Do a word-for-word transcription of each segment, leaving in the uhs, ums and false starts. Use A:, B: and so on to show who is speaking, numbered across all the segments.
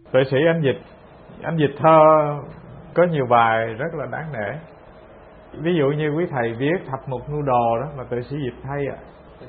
A: Tuệ sĩ anh Dịch, anh Dịch thơ có nhiều bài rất là đáng nể. Ví dụ như quý thầy viết Thập Mục Nhu Đồ đó mà tuệ sĩ dịch hay ạ.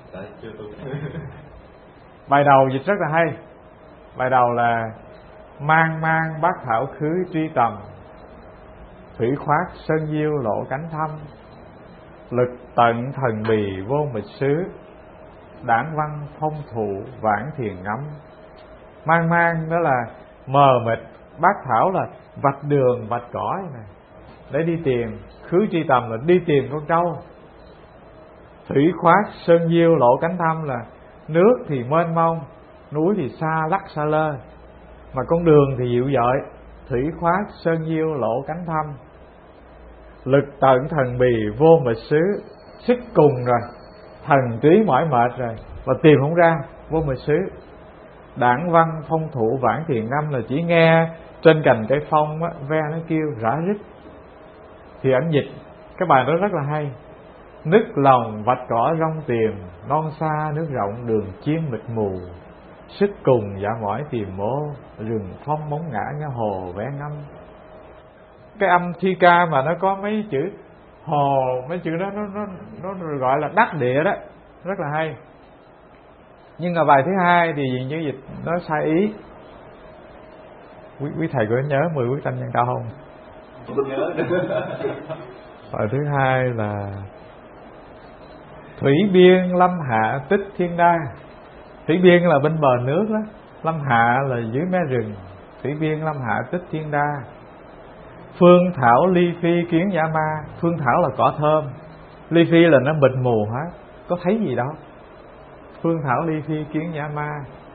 A: Bài đầu dịch rất là hay. Bài đầu là: mang mang bát thảo khứ truy tầm, thủy khoát sơn diêu lộ cánh thâm, lực tận thần bì vô mịch xứ, đảng văn phong thụ vãn thiền ngắm. Mang mang đó là mờ mịt, bát thảo là vạch đường vạch cõi này để đi tìm, khứ truy tầm là đi tìm con trâu, thủy khoát sơn diêu lộ cánh thâm là nước thì mênh mông, núi thì xa lắc xa lơ, mà con đường thì dịu dội. Thủy khoát sơn diêu lộ cánh thâm, lực tận thần bì vô mịch xứ, sức cùng rồi, thần trí mỏi mệt rồi và tìm không ra, vô mịch xứ. Đảng văn phong thụ vãn thiền năm là chỉ nghe trên cành cây phong á, ve nó kêu rã rít. Thì ảnh dịch cái bài đó rất là hay: nức lòng vạch cỏ rong tìm, non xa nước rộng đường chim mịt mù, sức cùng dạ mỏi tìm mô, rừng phong bóng ngã nhá hồ vẽ ngâm. Cái âm thi ca mà nó có mấy chữ hồ, mấy chữ đó nó nó nó gọi là đắc địa đó, rất là hay. Nhưng mà bài thứ hai thì gì như dịch nó sai ý. Quý, quý thầy có nhớ mười quyết tâm nhân cao không?
B: Không nhớ.
A: Bài thứ hai là thủy biên lâm hạ tích thiên đa. Thủy biên là bên bờ nước đó, lâm hạ là dưới mé rừng. Thủy biên lâm hạ tích thiên đa, phương thảo ly phi kiến giả ma. Phương thảo là cỏ thơm, ly phi là nó mịt mù hết, có thấy gì đâu. Phương thảo ly phi kiến giả ma,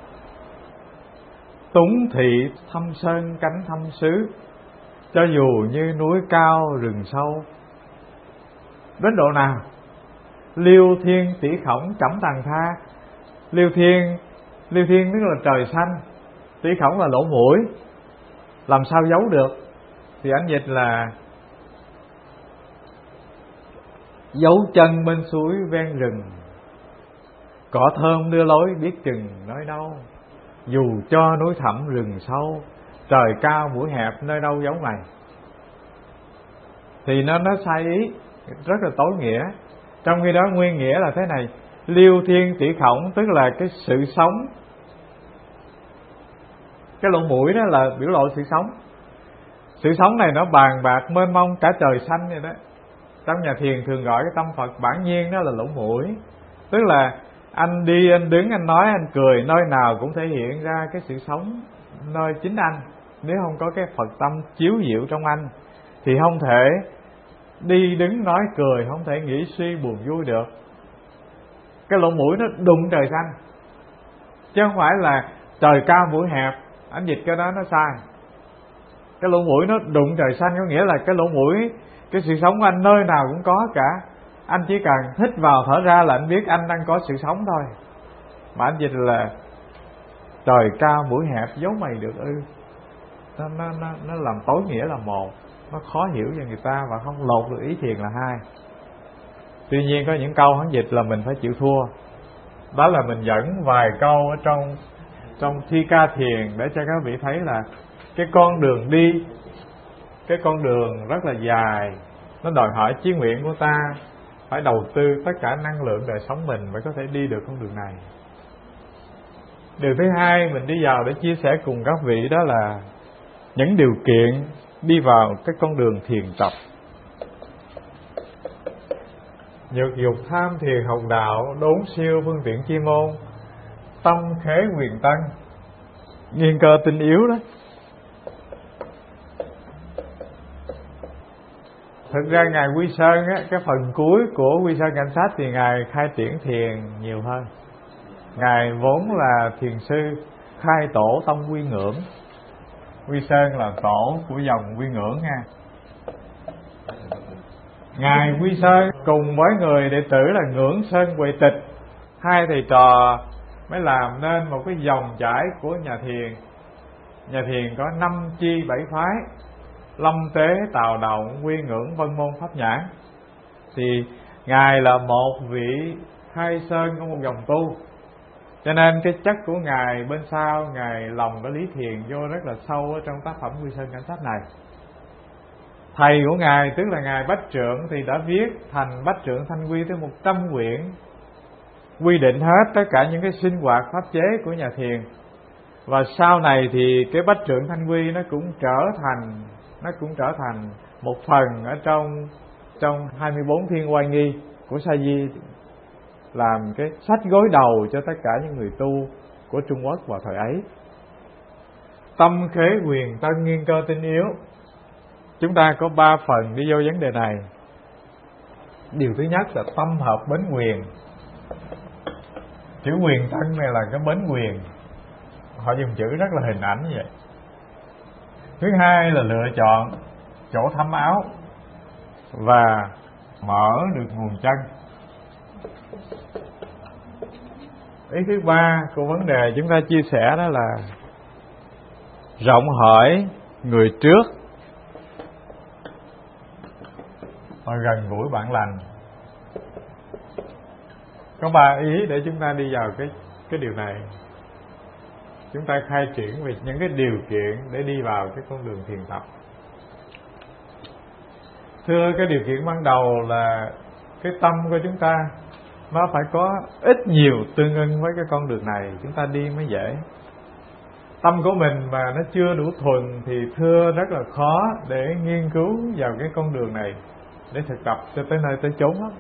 A: túng thị thâm sơn cánh thâm xứ, cho dù như núi cao rừng sâu. Đến độ nào? Liêu thiên tỷ khổng cẩm tàng tha. Liêu thiên, liêu thiên tức là trời xanh, tỷ khổng là lỗ mũi, làm sao giấu được? Thì ảnh dịch là dấu chân bên suối ven rừng, cỏ thơm đưa lối biết chừng nói đâu. Dù cho núi thẳm rừng sâu, trời cao mũi hẹp nơi đâu giấu mày. Thì nó nó sai ý, rất là tối nghĩa. Trong khi đó nguyên nghĩa là thế này: liêu thiên tỷ khổng tức là cái sự sống. Cái lỗ mũi đó là biểu lộ sự sống. Sự sống này nó bàn bạc mênh mông cả trời xanh vậy đó. Trong nhà thiền thường gọi cái tâm Phật bản nhiên đó là lỗ mũi. Tức là anh đi, anh đứng, anh nói, anh cười, nơi nào cũng thể hiện ra cái sự sống nơi chính anh. Nếu không có cái Phật tâm chiếu diệu trong anh thì không thể đi đứng nói cười, không thể nghĩ suy buồn vui được. Cái lỗ mũi nó đụng trời xanh, chứ không phải là trời cao mũi hẹp. Anh dịch cái đó nó sai. Cái lỗ mũi nó đụng trời xanh có nghĩa là cái lỗ mũi, cái sự sống của anh nơi nào cũng có cả. Anh chỉ cần hít vào thở ra là anh biết anh đang có sự sống thôi. Mà anh dịch là trời cao mũi hẹp giấu mày được ư. Nó, nó, nó, nó làm tối nghĩa là một, nó khó hiểu cho người ta và không lột được ý thiền là hai. Tuy nhiên có những câu hắn dịch là mình phải chịu thua. Đó là mình dẫn vài câu ở trong trong thi ca thiền để cho các vị thấy là cái con đường đi, cái con đường rất là dài, nó đòi hỏi chí nguyện của ta phải đầu tư tất cả năng lượng đời sống mình mới có thể đi được con đường này. Điều thứ hai mình đi vào để chia sẻ cùng các vị đó là những điều kiện đi vào cái con đường thiền tập. Nhược dục tham thiền học đạo, đốn siêu phương tiện chi môn, tâm khế quyền tăng, nghiên cơ tinh yếu đó. Thực ra Ngài Quy Sơn á, cái phần cuối của Quy Sơn Cảnh Sát thì Ngài khai triển thiền nhiều hơn. Ngài vốn là thiền sư, khai tổ tông Quy Ngưỡng. Quy Sơn là tổ của dòng Quy Ngưỡng nha. Ngài Quy Sơn cùng với người đệ tử là Ngưỡng Sơn Huệ Tịch, hai thầy trò mới làm nên một cái dòng chảy của nhà thiền. Nhà thiền có năm chi bảy phái: Lâm Tế, Tào Động, Quy Ngưỡng, Vân Môn, Pháp Nhãn. Thì Ngài là một vị khai sơn của một dòng tu. Cho nên cái chất của Ngài bên sau, Ngài lòng có lý thiền vô rất là sâu ở trong tác phẩm Quy Sơn Cảnh Sách này. Thầy của Ngài tức là Ngài Bách Trượng thì đã viết thành Bách Trượng Thanh Quy tới một trăm quyển, quy định hết tất cả những cái sinh hoạt pháp chế của nhà thiền. Và sau này thì cái Bách Trượng Thanh Quy nó cũng trở thành nó cũng trở thành một phần ở trong trong hai mươi bốn thiên oai nghi của Sa Di, làm cái sách gối đầu cho tất cả những người tu của Trung Quốc vào thời ấy. Tâm khế quyền tân, nghiên cơ tinh yếu. Chúng ta có ba phần đi vô vấn đề này. Điều thứ nhất là tâm hợp bến quyền. Chữ quyền tân này là cái bến quyền, họ dùng chữ rất là hình ảnh như vậy. Thứ hai là lựa chọn chỗ thấm áo và mở được nguồn chân. Ý thứ ba của vấn đề chúng ta chia sẻ đó là rộng hỏi người trước và gần gũi bạn lành. Có ba ý để chúng ta đi vào cái cái điều này. Chúng ta khai triển về những cái điều kiện để đi vào cái con đường thiền tập. Thưa, cái điều kiện ban đầu là cái tâm của chúng ta nó phải có ít nhiều tương ưng với cái con đường này, chúng ta đi mới dễ. Tâm của mình mà nó chưa đủ thuần thì thưa rất là khó để nghiên cứu vào cái con đường này, để thực tập cho tới nơi tới chốn lắm.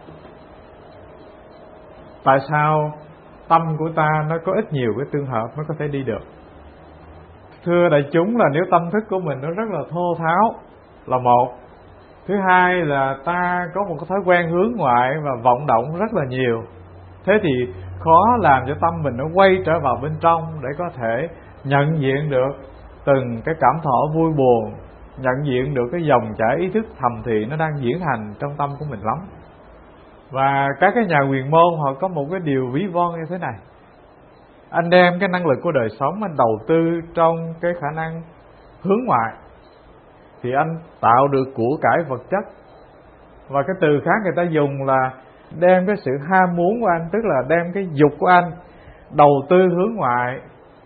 A: Tại sao tâm của ta nó có ít nhiều cái tương hợp mới có thể đi được? Thưa đại chúng, là nếu tâm thức của mình nó rất là thô tháo là một. Thứ hai là ta có một cái thói quen hướng ngoại và vọng động rất là nhiều. Thế thì khó làm cho tâm mình nó quay trở vào bên trong để có thể nhận diện được từng cái cảm thọ vui buồn, nhận diện được cái dòng chảy ý thức thầm thì nó đang diễn hành trong tâm của mình lắm. Và các cái nhà quyền môn họ có một cái điều ví von như thế này: anh đem cái năng lực của đời sống anh đầu tư trong cái khả năng hướng ngoại thì anh tạo được của cải vật chất. Và cái từ khác người ta dùng là đem cái sự ham muốn của anh, tức là đem cái dục của anh đầu tư hướng ngoại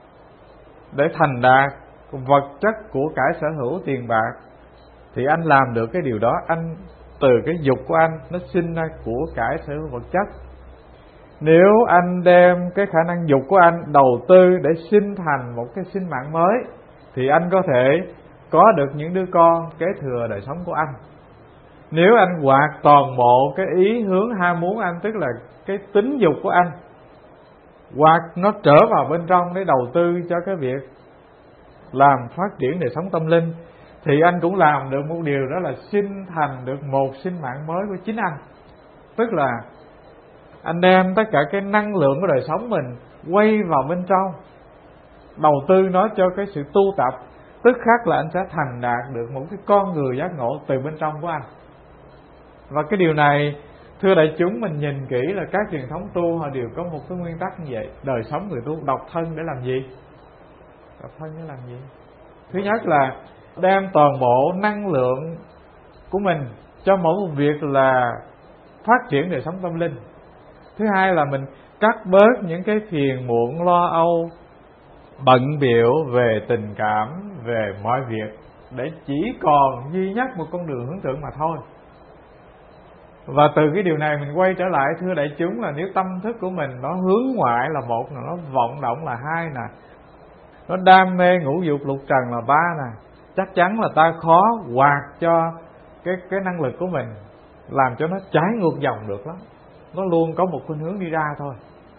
A: để thành đạt vật chất của cải sở hữu tiền bạc, thì anh làm được cái điều đó. Anh từ cái dục của anh nó sinh ra của cải sở hữu vật chất. Nếu anh đem cái khả năng dục của anh đầu tư để sinh thành một cái sinh mạng mới thì anh có thể có được những đứa con kế thừa đời sống của anh. Nếu anh hoạt toàn bộ cái ý hướng ham muốn anh, tức là cái tính dục của anh, hoặc nó trở vào bên trong để đầu tư cho cái việc làm phát triển đời sống tâm linh, thì anh cũng làm được một điều, đó là sinh thành được một sinh mạng mới của chính anh. Tức là anh đem tất cả cái năng lượng của đời sống mình quay vào bên trong, đầu tư nó cho cái sự tu tập, tức khắc là anh sẽ thành đạt được một cái con người giác ngộ từ bên trong của anh. Và cái điều này, thưa đại chúng, mình nhìn kỹ là các truyền thống tu họ đều có một cái nguyên tắc như vậy. Đời sống người tu độc thân để làm gì? Độc thân để làm gì? Thứ nhất là đem toàn bộ năng lượng của mình cho mỗi một việc là phát triển đời sống tâm linh. Thứ hai là mình cắt bớt những cái phiền muộn lo âu, bận bịu về tình cảm, về mọi việc, để chỉ còn duy nhất một con đường hướng thượng mà thôi. Và từ cái điều này mình quay trở lại, thưa đại chúng, là nếu tâm thức của mình nó hướng ngoại là một, là nó vọng động là hai nè, nó đam mê ngũ dục lục trần là ba nè, chắc chắn là ta khó hoạt cho cái cái năng lực của mình làm cho nó trái ngược dòng được lắm. Nó luôn có một khuynh hướng đi ra thôi.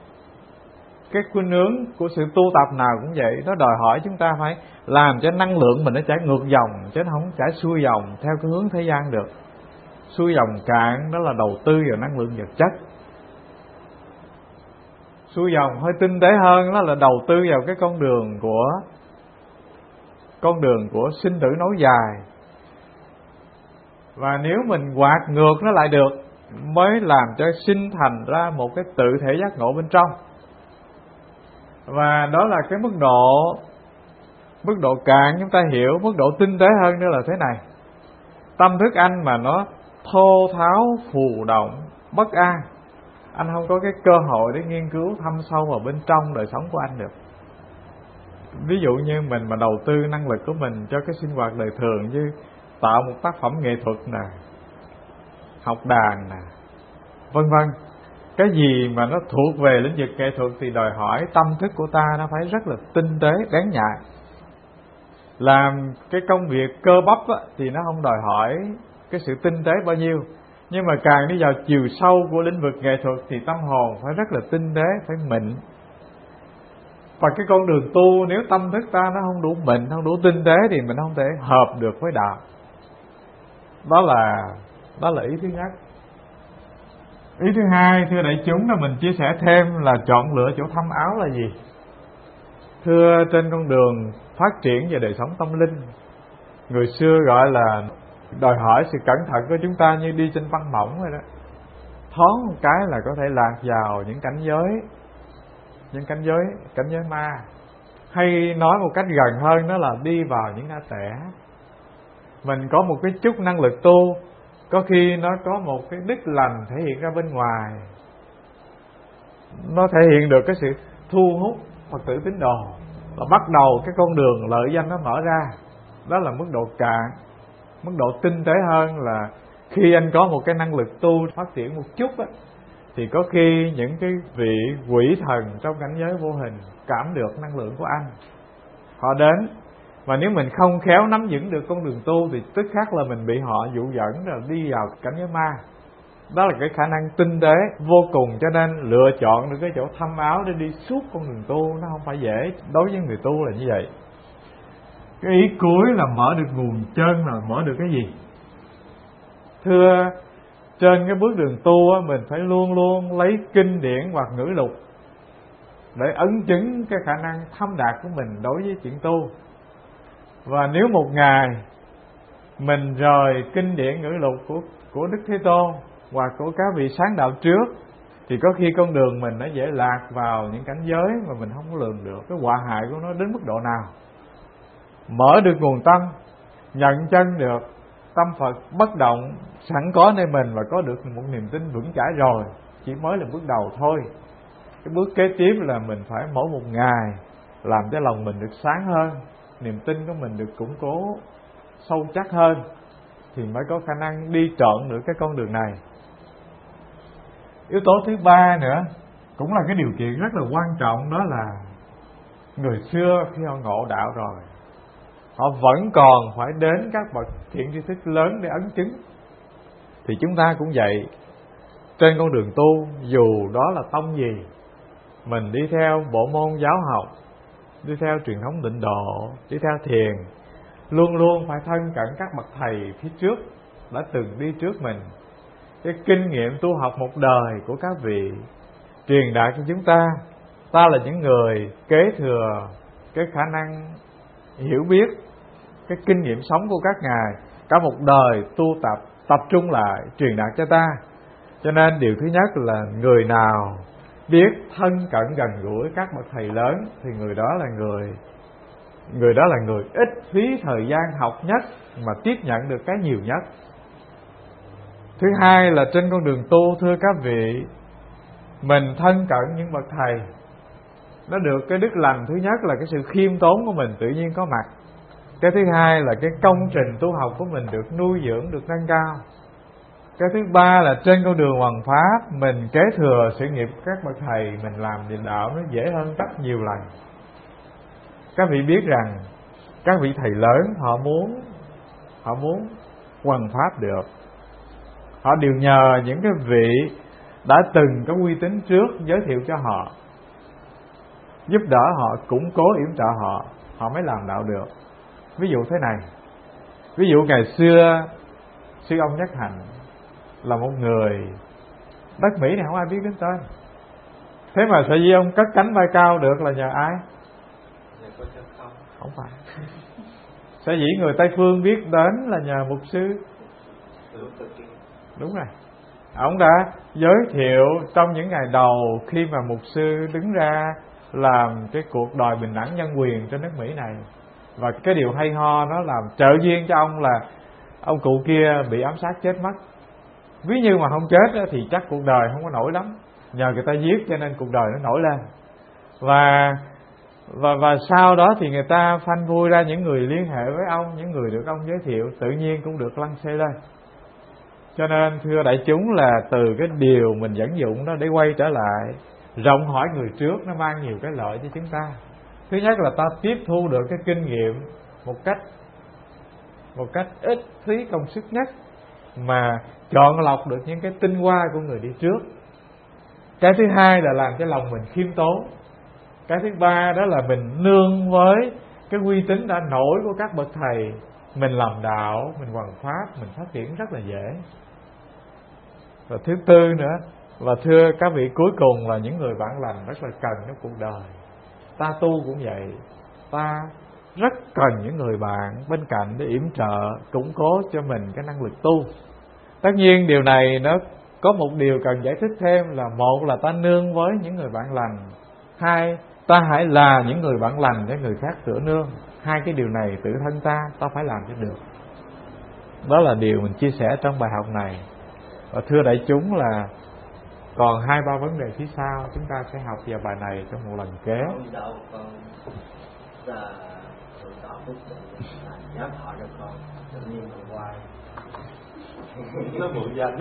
A: Cái khuynh hướng của sự tu tập nào cũng vậy, nó đòi hỏi chúng ta phải làm cho năng lượng mình nó chảy ngược dòng, chứ nó không chảy xuôi dòng theo cái hướng thế gian được. Xuôi dòng cạn đó là đầu tư vào năng lượng vật chất. Xuôi dòng hơi tinh tế hơn đó là đầu tư vào cái con đường của con đường của sinh tử nối dài. Và nếu mình quạt ngược nó lại được, mới làm cho sinh thành ra một cái tự thể giác ngộ bên trong. Và đó là cái mức độ Mức độ cạn chúng ta hiểu. Mức độ tinh tế hơn nữa là thế này: tâm thức anh mà nó thô tháo, phù động, bất an, anh không có cái cơ hội để nghiên cứu thâm sâu vào bên trong đời sống của anh được. Ví dụ như mình mà đầu tư năng lực của mình cho cái sinh hoạt đời thường, như tạo một tác phẩm nghệ thuật nè, học đàn nè, vân vân, cái gì mà nó thuộc về lĩnh vực nghệ thuật thì đòi hỏi tâm thức của ta nó phải rất là tinh tế, bén nhạy. Làm cái công việc cơ bắp á, thì nó không đòi hỏi cái sự tinh tế bao nhiêu, nhưng mà càng đi vào chiều sâu của lĩnh vực nghệ thuật thì tâm hồn phải rất là tinh tế, phải mịn. Và cái con đường tu, nếu tâm thức ta nó không đủ mịn, không đủ tinh tế thì mình không thể hợp được với đạo. Đó là đó là ý thứ nhất. Ý thứ hai, thưa đại chúng, là mình chia sẻ thêm là chọn lựa chỗ thâm áo là gì. Thưa, trên con đường phát triển về đời sống tâm linh, người xưa gọi là đòi hỏi sự cẩn thận của chúng ta như đi trên băng mỏng rồi đó. Thoáng một cái là có thể lạc vào những cảnh giới, những cảnh giới, cảnh giới ma. Hay nói một cách gần hơn, đó là đi vào những ngã tẻ. Mình có một cái chút năng lực tu, có khi nó có một cái đức lành thể hiện ra bên ngoài, nó thể hiện được cái sự thu hút Phật tử tín đồ, và bắt đầu cái con đường lợi danh nó mở ra. Đó là mức độ cạn. Mức độ tinh tế hơn là khi anh có một cái năng lực tu phát triển một chút á, thì có khi những cái vị quỷ thần trong cảnh giới vô hình cảm được năng lượng của anh, họ đến. Và nếu mình không khéo nắm vững được con đường tu thì tức khắc là mình bị họ dụ dẫn rồi đi vào cảnh giới ma. Đó là cái khả năng tinh tế vô cùng. Cho nên lựa chọn được cái chỗ thâm áo để đi suốt con đường tu nó không phải dễ. Đối với người tu là như vậy. Cái ý cuối là mở được nguồn chân, là mở được cái gì? Thưa, trên cái bước đường tu á, mình phải luôn luôn lấy kinh điển hoặc ngữ lục để ấn chứng cái khả năng thâm đạt của mình đối với chuyện tu. Và nếu một ngày mình rời kinh điển ngữ lục của, của Đức Thế Tôn hoặc của các vị sáng đạo trước, thì có khi con đường mình nó dễ lạc vào những cảnh giới mà mình không có lường được cái họa hại của nó đến mức độ nào. Mở được nguồn tâm, nhận chân được tâm Phật bất động sẵn có nơi mình và có được một niềm tin vững chãi rồi, chỉ mới là bước đầu thôi. Cái bước kế tiếp là mình phải mỗi một ngày làm cho lòng mình được sáng hơn, niềm tin của mình được củng cố sâu chắc hơn, thì mới có khả năng đi trọn được cái con đường này. Yếu tố thứ ba nữa cũng là cái điều kiện rất là quan trọng, đó là người xưa khi họ ngộ đạo rồi, họ vẫn còn phải đến các bậc thiện tri thức lớn để ấn chứng. Thì chúng ta cũng vậy. Trên con đường tu, dù đó là tông gì, mình đi theo bộ môn giáo học, đi theo truyền thống Tịnh Độ, đi theo thiền, luôn luôn phải thân cận các bậc thầy phía trước đã từng đi trước mình. Cái kinh nghiệm tu học một đời của các vị truyền đạt cho chúng ta. Ta là những người kế thừa cái khả năng hiểu biết, cái kinh nghiệm sống của các ngài cả một đời tu tập, tập trung lại truyền đạt cho ta. Cho nên điều thứ nhất là người nào biết thân cận gần gũi các bậc thầy lớn thì người đó là người người đó là người ít phí thời gian học nhất mà tiếp nhận được cái nhiều nhất. Thứ hai là trên con đường tu, thưa các vị, mình thân cận những bậc thầy, nó được cái đức lành thứ nhất là cái sự khiêm tốn của mình tự nhiên có mặt. Cái thứ hai là cái công trình tu học của mình được nuôi dưỡng, được nâng cao. Cái thứ ba là trên con đường hoằng pháp, mình kế thừa sự nghiệp các bậc thầy, mình làm điền đạo nó dễ hơn rất nhiều lần. Các vị biết rằng các vị thầy lớn họ muốn họ muốn hoằng pháp được, họ đều nhờ những cái vị đã từng có uy tín trước giới thiệu cho họ, giúp đỡ họ, củng cố yểm trợ họ, họ mới làm đạo được. Ví dụ thế này, ví dụ ngày xưa sư ông Nhất Hạnh là một người đất Mỹ này không ai biết đến tên, thế mà sở dĩ ông cất cánh bay cao được là nhờ ai? Không phải. Sở dĩ người Tây Phương biết đến là nhờ mục sư. Đúng rồi. Ông đã giới thiệu trong những ngày đầu khi mà mục sư đứng ra làm cái cuộc đòi bình đẳng nhân quyền trên nước Mỹ này. Và cái điều hay ho nó làm trợ duyên cho ông là ông cụ kia bị ám sát chết mất. Ví như mà không chết thì chắc cuộc đời không có nổi lắm. nhờ người ta viết cho nên cuộc đời nó nổi lên. Và và và sau đó thì người ta phanh phui ra những người liên hệ với ông, những người được ông giới thiệu, tự nhiên cũng được lăn xê lên. Cho nên thưa đại chúng là từ cái điều mình dẫn dụng đó để quay trở lại rộng hỏi người trước, nó mang nhiều cái lợi cho chúng ta. Thứ nhất là ta tiếp thu được cái kinh nghiệm một cách một cách ít phí công sức nhất, mà chọn lọc được những cái tinh hoa của người đi trước. Cái thứ hai là làm cho lòng mình khiêm tốn. Cái thứ ba đó là mình nương với cái uy tín đã nổi của các bậc thầy, mình làm đạo, mình hoằng pháp, mình phát triển rất là dễ. Và thứ tư nữa, và thưa các vị, cuối cùng là những người bạn lành rất là cần trong cuộc đời. Ta tu cũng vậy, ta rất cần những người bạn bên cạnh để yểm trợ, củng cố cho mình cái năng lực tu. Tất nhiên điều này nó có một điều cần giải thích thêm là: một là ta nương với những người bạn lành, hai ta hãy là những người bạn lành để người khác tựa nương. Hai cái điều này tự thân ta ta phải làm cho được. Đó là điều mình chia sẻ trong bài học này. Và thưa đại chúng là còn hai ba vấn đề phía sau chúng ta sẽ học vào bài này trong một lần kế.
B: Nó mượn danh.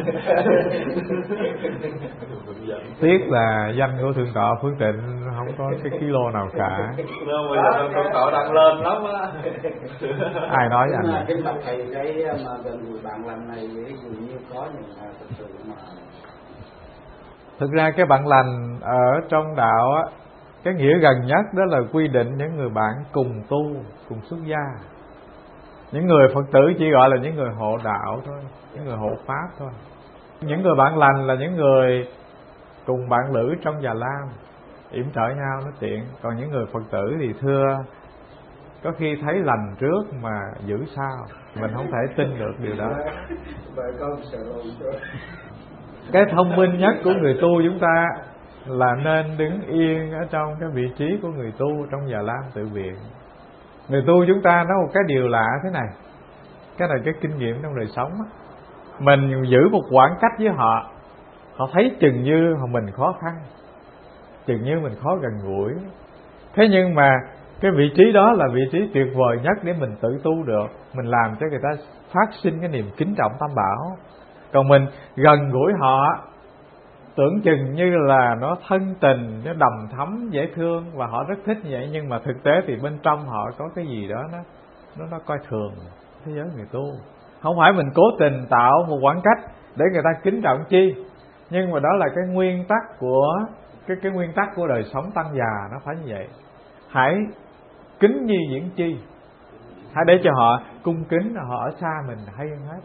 A: Tiếc là danh của Thượng tọa Phước Tịnh không có cái kilo nào cả.
B: Đâu bây giờ Thượng tọa đăng lên lắm á.
A: Ai nói với anh?
C: Là cái bậc thầy cái mà gần người bạn lành này dường như có những thực sự mà.
A: Thực ra cái bạn lành ở trong đạo á, cái nghĩa gần nhất đó là quy định những người bạn cùng tu, cùng xuất gia. Những người Phật tử chỉ gọi là những người hộ đạo thôi, những người hộ pháp thôi. Những người bạn lành là những người cùng bạn lữ trong Già Lam, yểm trợ nhau nó tiện. Còn những người Phật tử thì thưa, có khi thấy lành trước mà giữ sao, mình không thể tin được điều đó. Cái thông minh nhất của người tu chúng ta là nên đứng yên ở trong cái vị trí của người tu trong Già Lam tự viện. Người tu chúng ta nói một cái điều lạ thế này, cái này cái kinh nghiệm trong đời sống á, mình giữ một khoảng cách với họ, họ thấy chừng như mình khó khăn, chừng như mình khó gần gũi. Thế nhưng mà cái vị trí đó là vị trí tuyệt vời nhất để mình tự tu được. Mình làm cho người ta phát sinh cái niềm kính trọng Tam Bảo. Còn mình gần gũi họ, tưởng chừng như là nó thân tình, nó đầm thắm, dễ thương và họ rất thích như vậy, nhưng mà thực tế thì bên trong họ có cái gì đó nó nó, nó coi thường thế giới người tu. Không phải mình cố tình tạo một khoảng cách để người ta kính trọng chi, nhưng mà đó là cái nguyên tắc của cái cái nguyên tắc của đời sống tăng già, nó phải như vậy. Hãy kính nhi diễn chi, hãy để cho họ cung kính, họ ở xa mình hay hơn hết.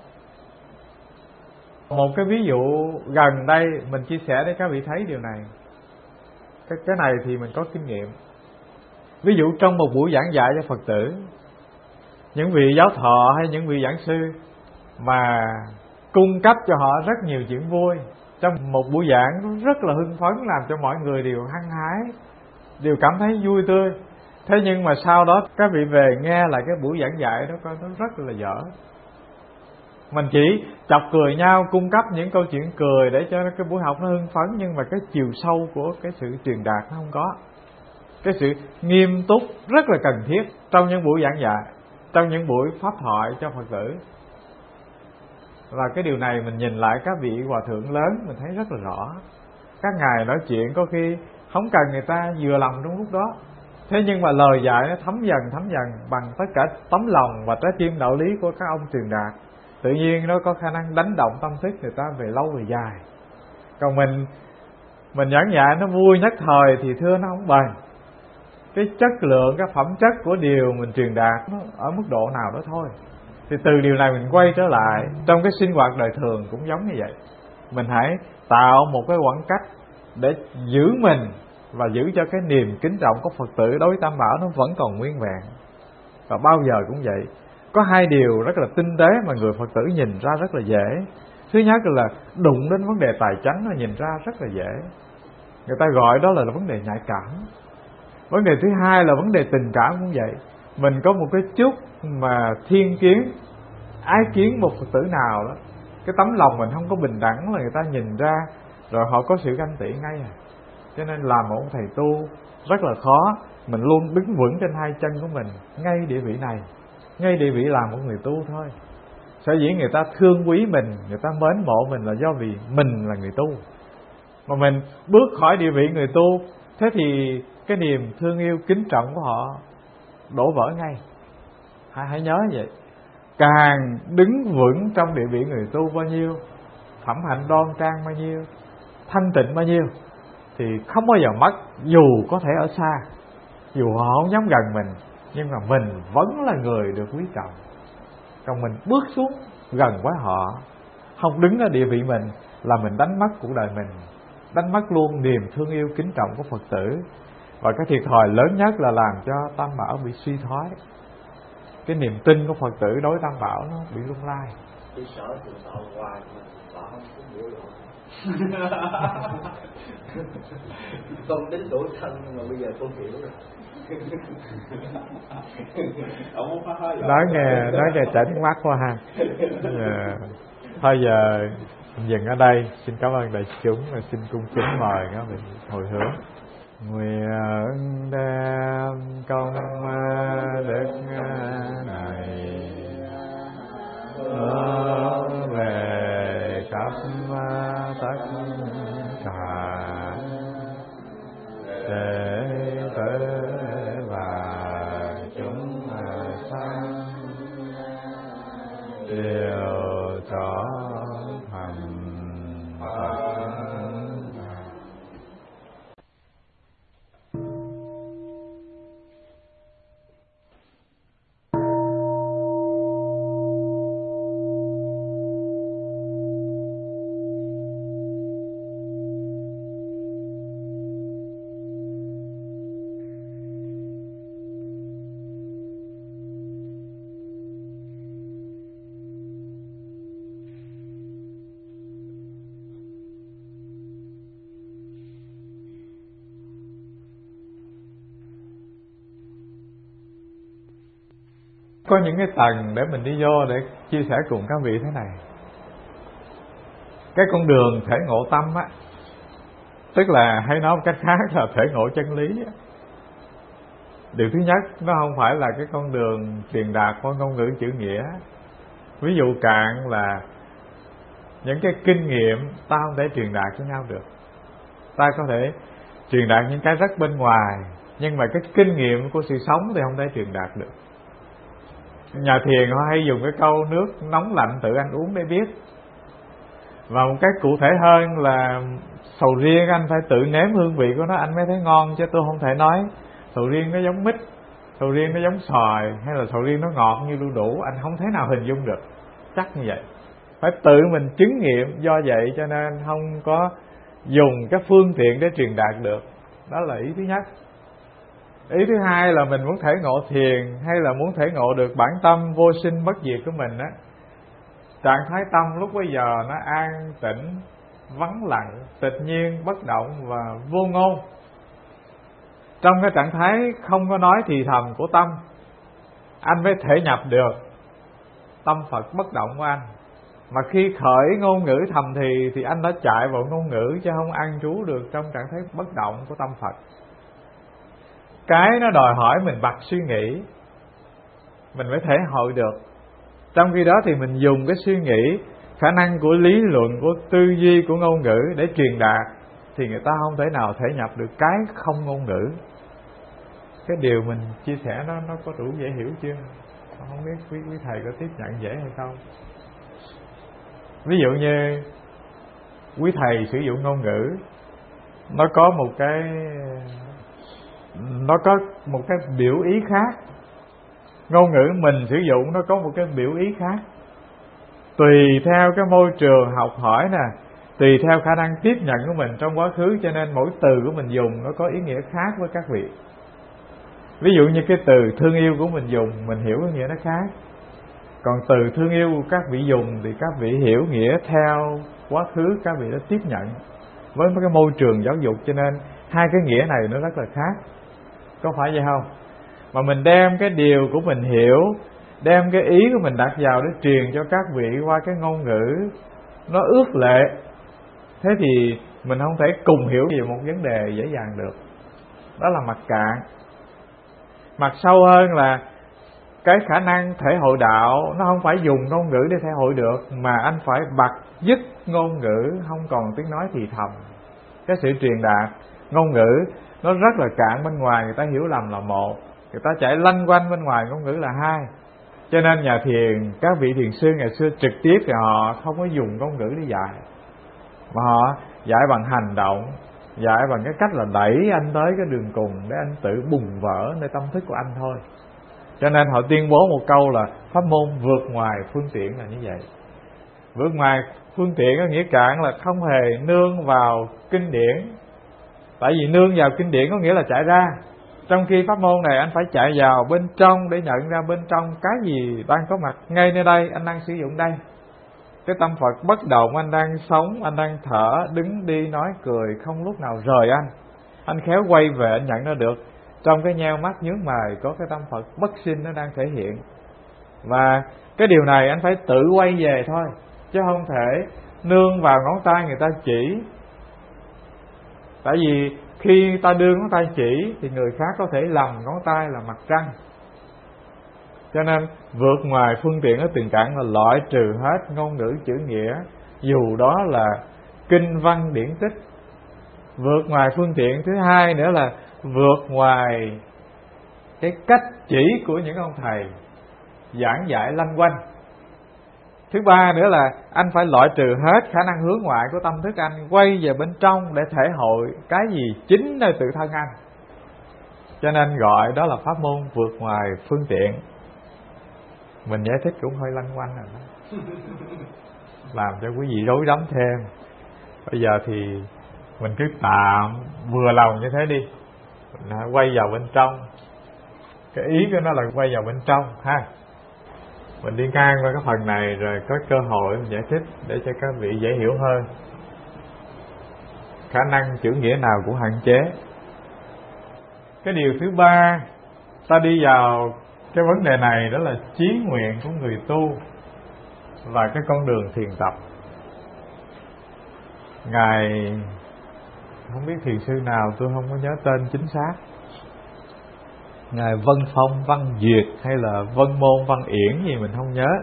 A: Một cái ví dụ gần đây mình chia sẻ để các vị thấy điều này. Cái, cái này thì mình có kinh nghiệm. Ví dụ trong một buổi giảng dạy cho Phật tử, những vị giáo thọ hay những vị giảng sư mà cung cấp cho họ rất nhiều chuyện vui, trong một buổi giảng rất là hưng phấn, làm cho mọi người đều hăng hái, đều cảm thấy vui tươi. Thế nhưng mà sau đó các vị về nghe lại cái buổi giảng dạy đó coi nó rất là dở. Mình chỉ chọc cười nhau, cung cấp những câu chuyện cười để cho cái buổi học nó hưng phấn, nhưng mà cái chiều sâu của cái sự truyền đạt nó không có. Cái sự nghiêm túc rất là cần thiết trong những buổi giảng dạy, trong những buổi pháp thoại cho Phật tử. Và cái điều này mình nhìn lại các vị hòa thượng lớn mình thấy rất là rõ. Các ngài nói chuyện có khi không cần người ta vừa lòng trong lúc đó, thế nhưng mà lời dạy nó thấm dần thấm dần bằng tất cả tấm lòng và trái tim đạo lý của các ông truyền đạt. Tự nhiên nó có khả năng đánh động tâm thức người ta về lâu về dài. Còn mình mình giảng dạy nó vui nhất thời thì thưa nó không bền. Cái chất lượng, cái phẩm chất của điều mình truyền đạt nó ở mức độ nào đó thôi. Thì từ điều này mình quay trở lại trong cái sinh hoạt đời thường cũng giống như vậy. Mình hãy tạo một cái khoảng cách để giữ mình và giữ cho cái niềm kính trọng của Phật tử đối với Tam Bảo nó vẫn còn nguyên vẹn. Và bao giờ cũng vậy. Có hai điều rất là tinh tế mà người Phật tử nhìn ra rất là dễ. Thứ nhất là đụng đến vấn đề tài chánh là nhìn ra rất là dễ. Người ta gọi đó là vấn đề nhạy cảm. Vấn đề thứ hai là vấn đề tình cảm cũng vậy. Mình có một cái chút mà thiên kiến, ái kiến một Phật tử nào đó, cái tấm lòng mình không có bình đẳng là người ta nhìn ra. rồi họ có sự ganh tị ngay à. Cho nên làm một thầy tu rất là khó. Mình luôn đứng vững trên hai chân của mình, ngay địa vị này, ngay địa vị làm một người tu thôi. Sở dĩ người ta thương quý mình, người ta mến mộ mình là do vì mình là người tu. Mà mình bước khỏi địa vị người tu, thế thì cái niềm thương yêu kính trọng của họ đổ vỡ ngay. Hãy, hãy nhớ vậy. Càng đứng vững trong địa vị người tu bao nhiêu, phẩm hạnh đoan trang bao nhiêu, thanh tịnh bao nhiêu, thì không bao giờ mất. Dù có thể ở xa, dù họ không dám gần mình, nhưng mà mình vẫn là người được quý trọng. Còn mình bước xuống gần với họ, không đứng ở địa vị mình, là mình đánh mất cuộc đời mình, đánh mất luôn niềm thương yêu kính trọng của Phật tử. Và cái thiệt thòi lớn nhất là làm cho Tam Bảo bị suy thoái. Cái niềm tin của Phật tử đối Tam Bảo nó bị lung lay.
C: Tôi sợ tôi sợ hoài mà sợ không có hiểu được. Con tính tuổi thân nhưng mà bây giờ con hiểu rồi.
A: Nói nghe, nói nghe chảy mắt quá ha. Yeah. Thôi giờ dừng ở đây. Xin cảm ơn đại chúng và xin cung kính mời các vị hồi hướng. Nguyện đem công đức này hướng về khắp tất cả đệ tử và chúng sanh đều cho thành Phật. Có những cái tầng để mình đi vô để chia sẻ cùng các vị thế này. Cái con đường thể ngộ tâm á, tức là hay nói một cách khác là thể ngộ chân lý á. Điều thứ nhất, nó không phải là cái con đường truyền đạt qua ngôn ngữ chữ nghĩa. Ví dụ cạn là những cái kinh nghiệm ta không thể truyền đạt cho nhau được. Ta có thể truyền đạt những cái rất bên ngoài, nhưng mà cái kinh nghiệm của sự sống thì không thể truyền đạt được. Nhà thiền họ hay dùng cái câu nước nóng lạnh tự ăn uống để biết. Và một cách cụ thể hơn là sầu riêng anh phải tự nếm hương vị của nó anh mới thấy ngon, chứ tôi không thể nói sầu riêng nó giống mít, sầu riêng nó giống xoài, hay là sầu riêng nó ngọt như đu đủ. Anh không thể nào hình dung được chắc như vậy. Phải tự mình chứng nghiệm. Do vậy cho nên không có dùng cái phương tiện để truyền đạt được. Đó là ý thứ nhất. Ý thứ hai là mình muốn thể ngộ thiền, hay là muốn thể ngộ được bản tâm vô sinh bất diệt của mình á, trạng thái tâm lúc bây giờ nó an tĩnh, vắng lặng, tịch nhiên, bất động và vô ngôn. Trong cái trạng thái không có nói thì thầm của tâm, anh mới thể nhập được tâm Phật bất động của anh. Mà khi khởi ngôn ngữ thầm thì thì anh đã chạy vào ngôn ngữ, chứ không an trú được trong trạng thái bất động của tâm Phật. Cái nó đòi hỏi mình bật suy nghĩ, mình mới thể hội được. Trong khi đó thì mình dùng cái suy nghĩ, khả năng của lý luận, của tư duy, của ngôn ngữ để truyền đạt, thì người ta không thể nào thể nhập được cái không ngôn ngữ. Cái điều mình chia sẻ nó nó có đủ dễ hiểu chưa? Không biết quý, quý thầy có tiếp nhận dễ hay không? Ví dụ như quý thầy sử dụng ngôn ngữ, nó có một cái nó có một cái biểu ý khác. Ngôn ngữ mình sử dụng nó có một cái biểu ý khác. Tùy theo cái môi trường học hỏi nè, tùy theo khả năng tiếp nhận của mình trong quá khứ, cho nên mỗi từ của mình dùng nó có ý nghĩa khác với các vị. Ví dụ như cái từ thương yêu của mình dùng, mình hiểu cái nghĩa nó khác. Còn từ thương yêu của các vị dùng thì các vị hiểu nghĩa theo quá khứ các vị đã tiếp nhận với cái môi trường giáo dục, cho nên hai cái nghĩa này nó rất là khác. Có phải vậy không? Mà mình đem cái điều của mình hiểu, đem cái ý của mình đặt vào để truyền cho các vị qua cái ngôn ngữ nó ước lệ. Thế thì mình không thể cùng hiểu về một vấn đề dễ dàng được. Đó là mặt cạn. Mặt sâu hơn là cái khả năng thể hội đạo nó không phải dùng ngôn ngữ để thể hội được, mà anh phải bặt dứt ngôn ngữ, không còn tiếng nói thì thầm. Cái sự truyền đạt ngôn ngữ nó rất là cạn, bên ngoài người ta hiểu lầm là một, người ta chạy lanh quanh bên ngoài ngôn ngữ là hai. Cho nên nhà thiền, các vị thiền sư ngày xưa trực tiếp thì họ không có dùng ngôn ngữ để dạy, mà họ dạy bằng hành động, dạy bằng cái cách là đẩy anh tới cái đường cùng để anh tự bùng vỡ nơi tâm thức của anh thôi. Cho nên họ tuyên bố một câu là pháp môn vượt ngoài phương tiện là như vậy. Vượt ngoài phương tiện có nghĩa cạn là không hề nương vào kinh điển. Tại vì nương vào kinh điển có nghĩa là chạy ra, trong khi pháp môn này anh phải chạy vào bên trong để nhận ra bên trong cái gì đang có mặt ngay nơi đây, anh đang sử dụng đây. Cái tâm Phật bất động, anh đang sống, anh đang thở, đứng đi, nói, cười, không lúc nào rời anh. Anh khéo quay về, anh nhận ra được trong cái nheo mắt nhướng mày có cái tâm Phật bất sinh nó đang thể hiện. Và cái điều này anh phải tự quay về thôi, chứ không thể nương vào ngón tay người ta chỉ. Tại vì khi ta đưa ngón tay chỉ thì người khác có thể lầm ngón tay là mặt trăng. Cho nên vượt ngoài phương tiện ở tình cảm là loại trừ hết ngôn ngữ chữ nghĩa, dù đó là kinh văn điển tích. Vượt ngoài phương tiện thứ hai nữa là vượt ngoài cái cách chỉ của những ông thầy giảng dạy lanh quanh. Thứ ba nữa là anh phải loại trừ hết khả năng hướng ngoại của tâm thức anh, quay về bên trong để thể hội cái gì chính nơi tự thân anh. Cho nên gọi đó là pháp môn vượt ngoài phương tiện. Mình giải thích cũng hơi lanh quanh rồi đó, làm cho quý vị rối rắm thêm. Bây giờ thì mình cứ tạm vừa lòng như thế đi, mình quay vào bên trong. Cái ý của nó là quay vào bên trong ha. Mình đi ngang qua cái phần này rồi có cơ hội mình giải thích để cho các vị dễ hiểu hơn. Khả năng chữ nghĩa nào cũng hạn chế. Cái điều thứ ba, ta đi vào cái vấn đề này đó là chí nguyện của người tu và cái con đường thiền tập. Ngài không biết thiền sư nào, tôi không có nhớ tên chính xác, Ngài Vân Phong, Văn Duyệt hay là Vân Môn, Văn Yển gì mình không nhớ.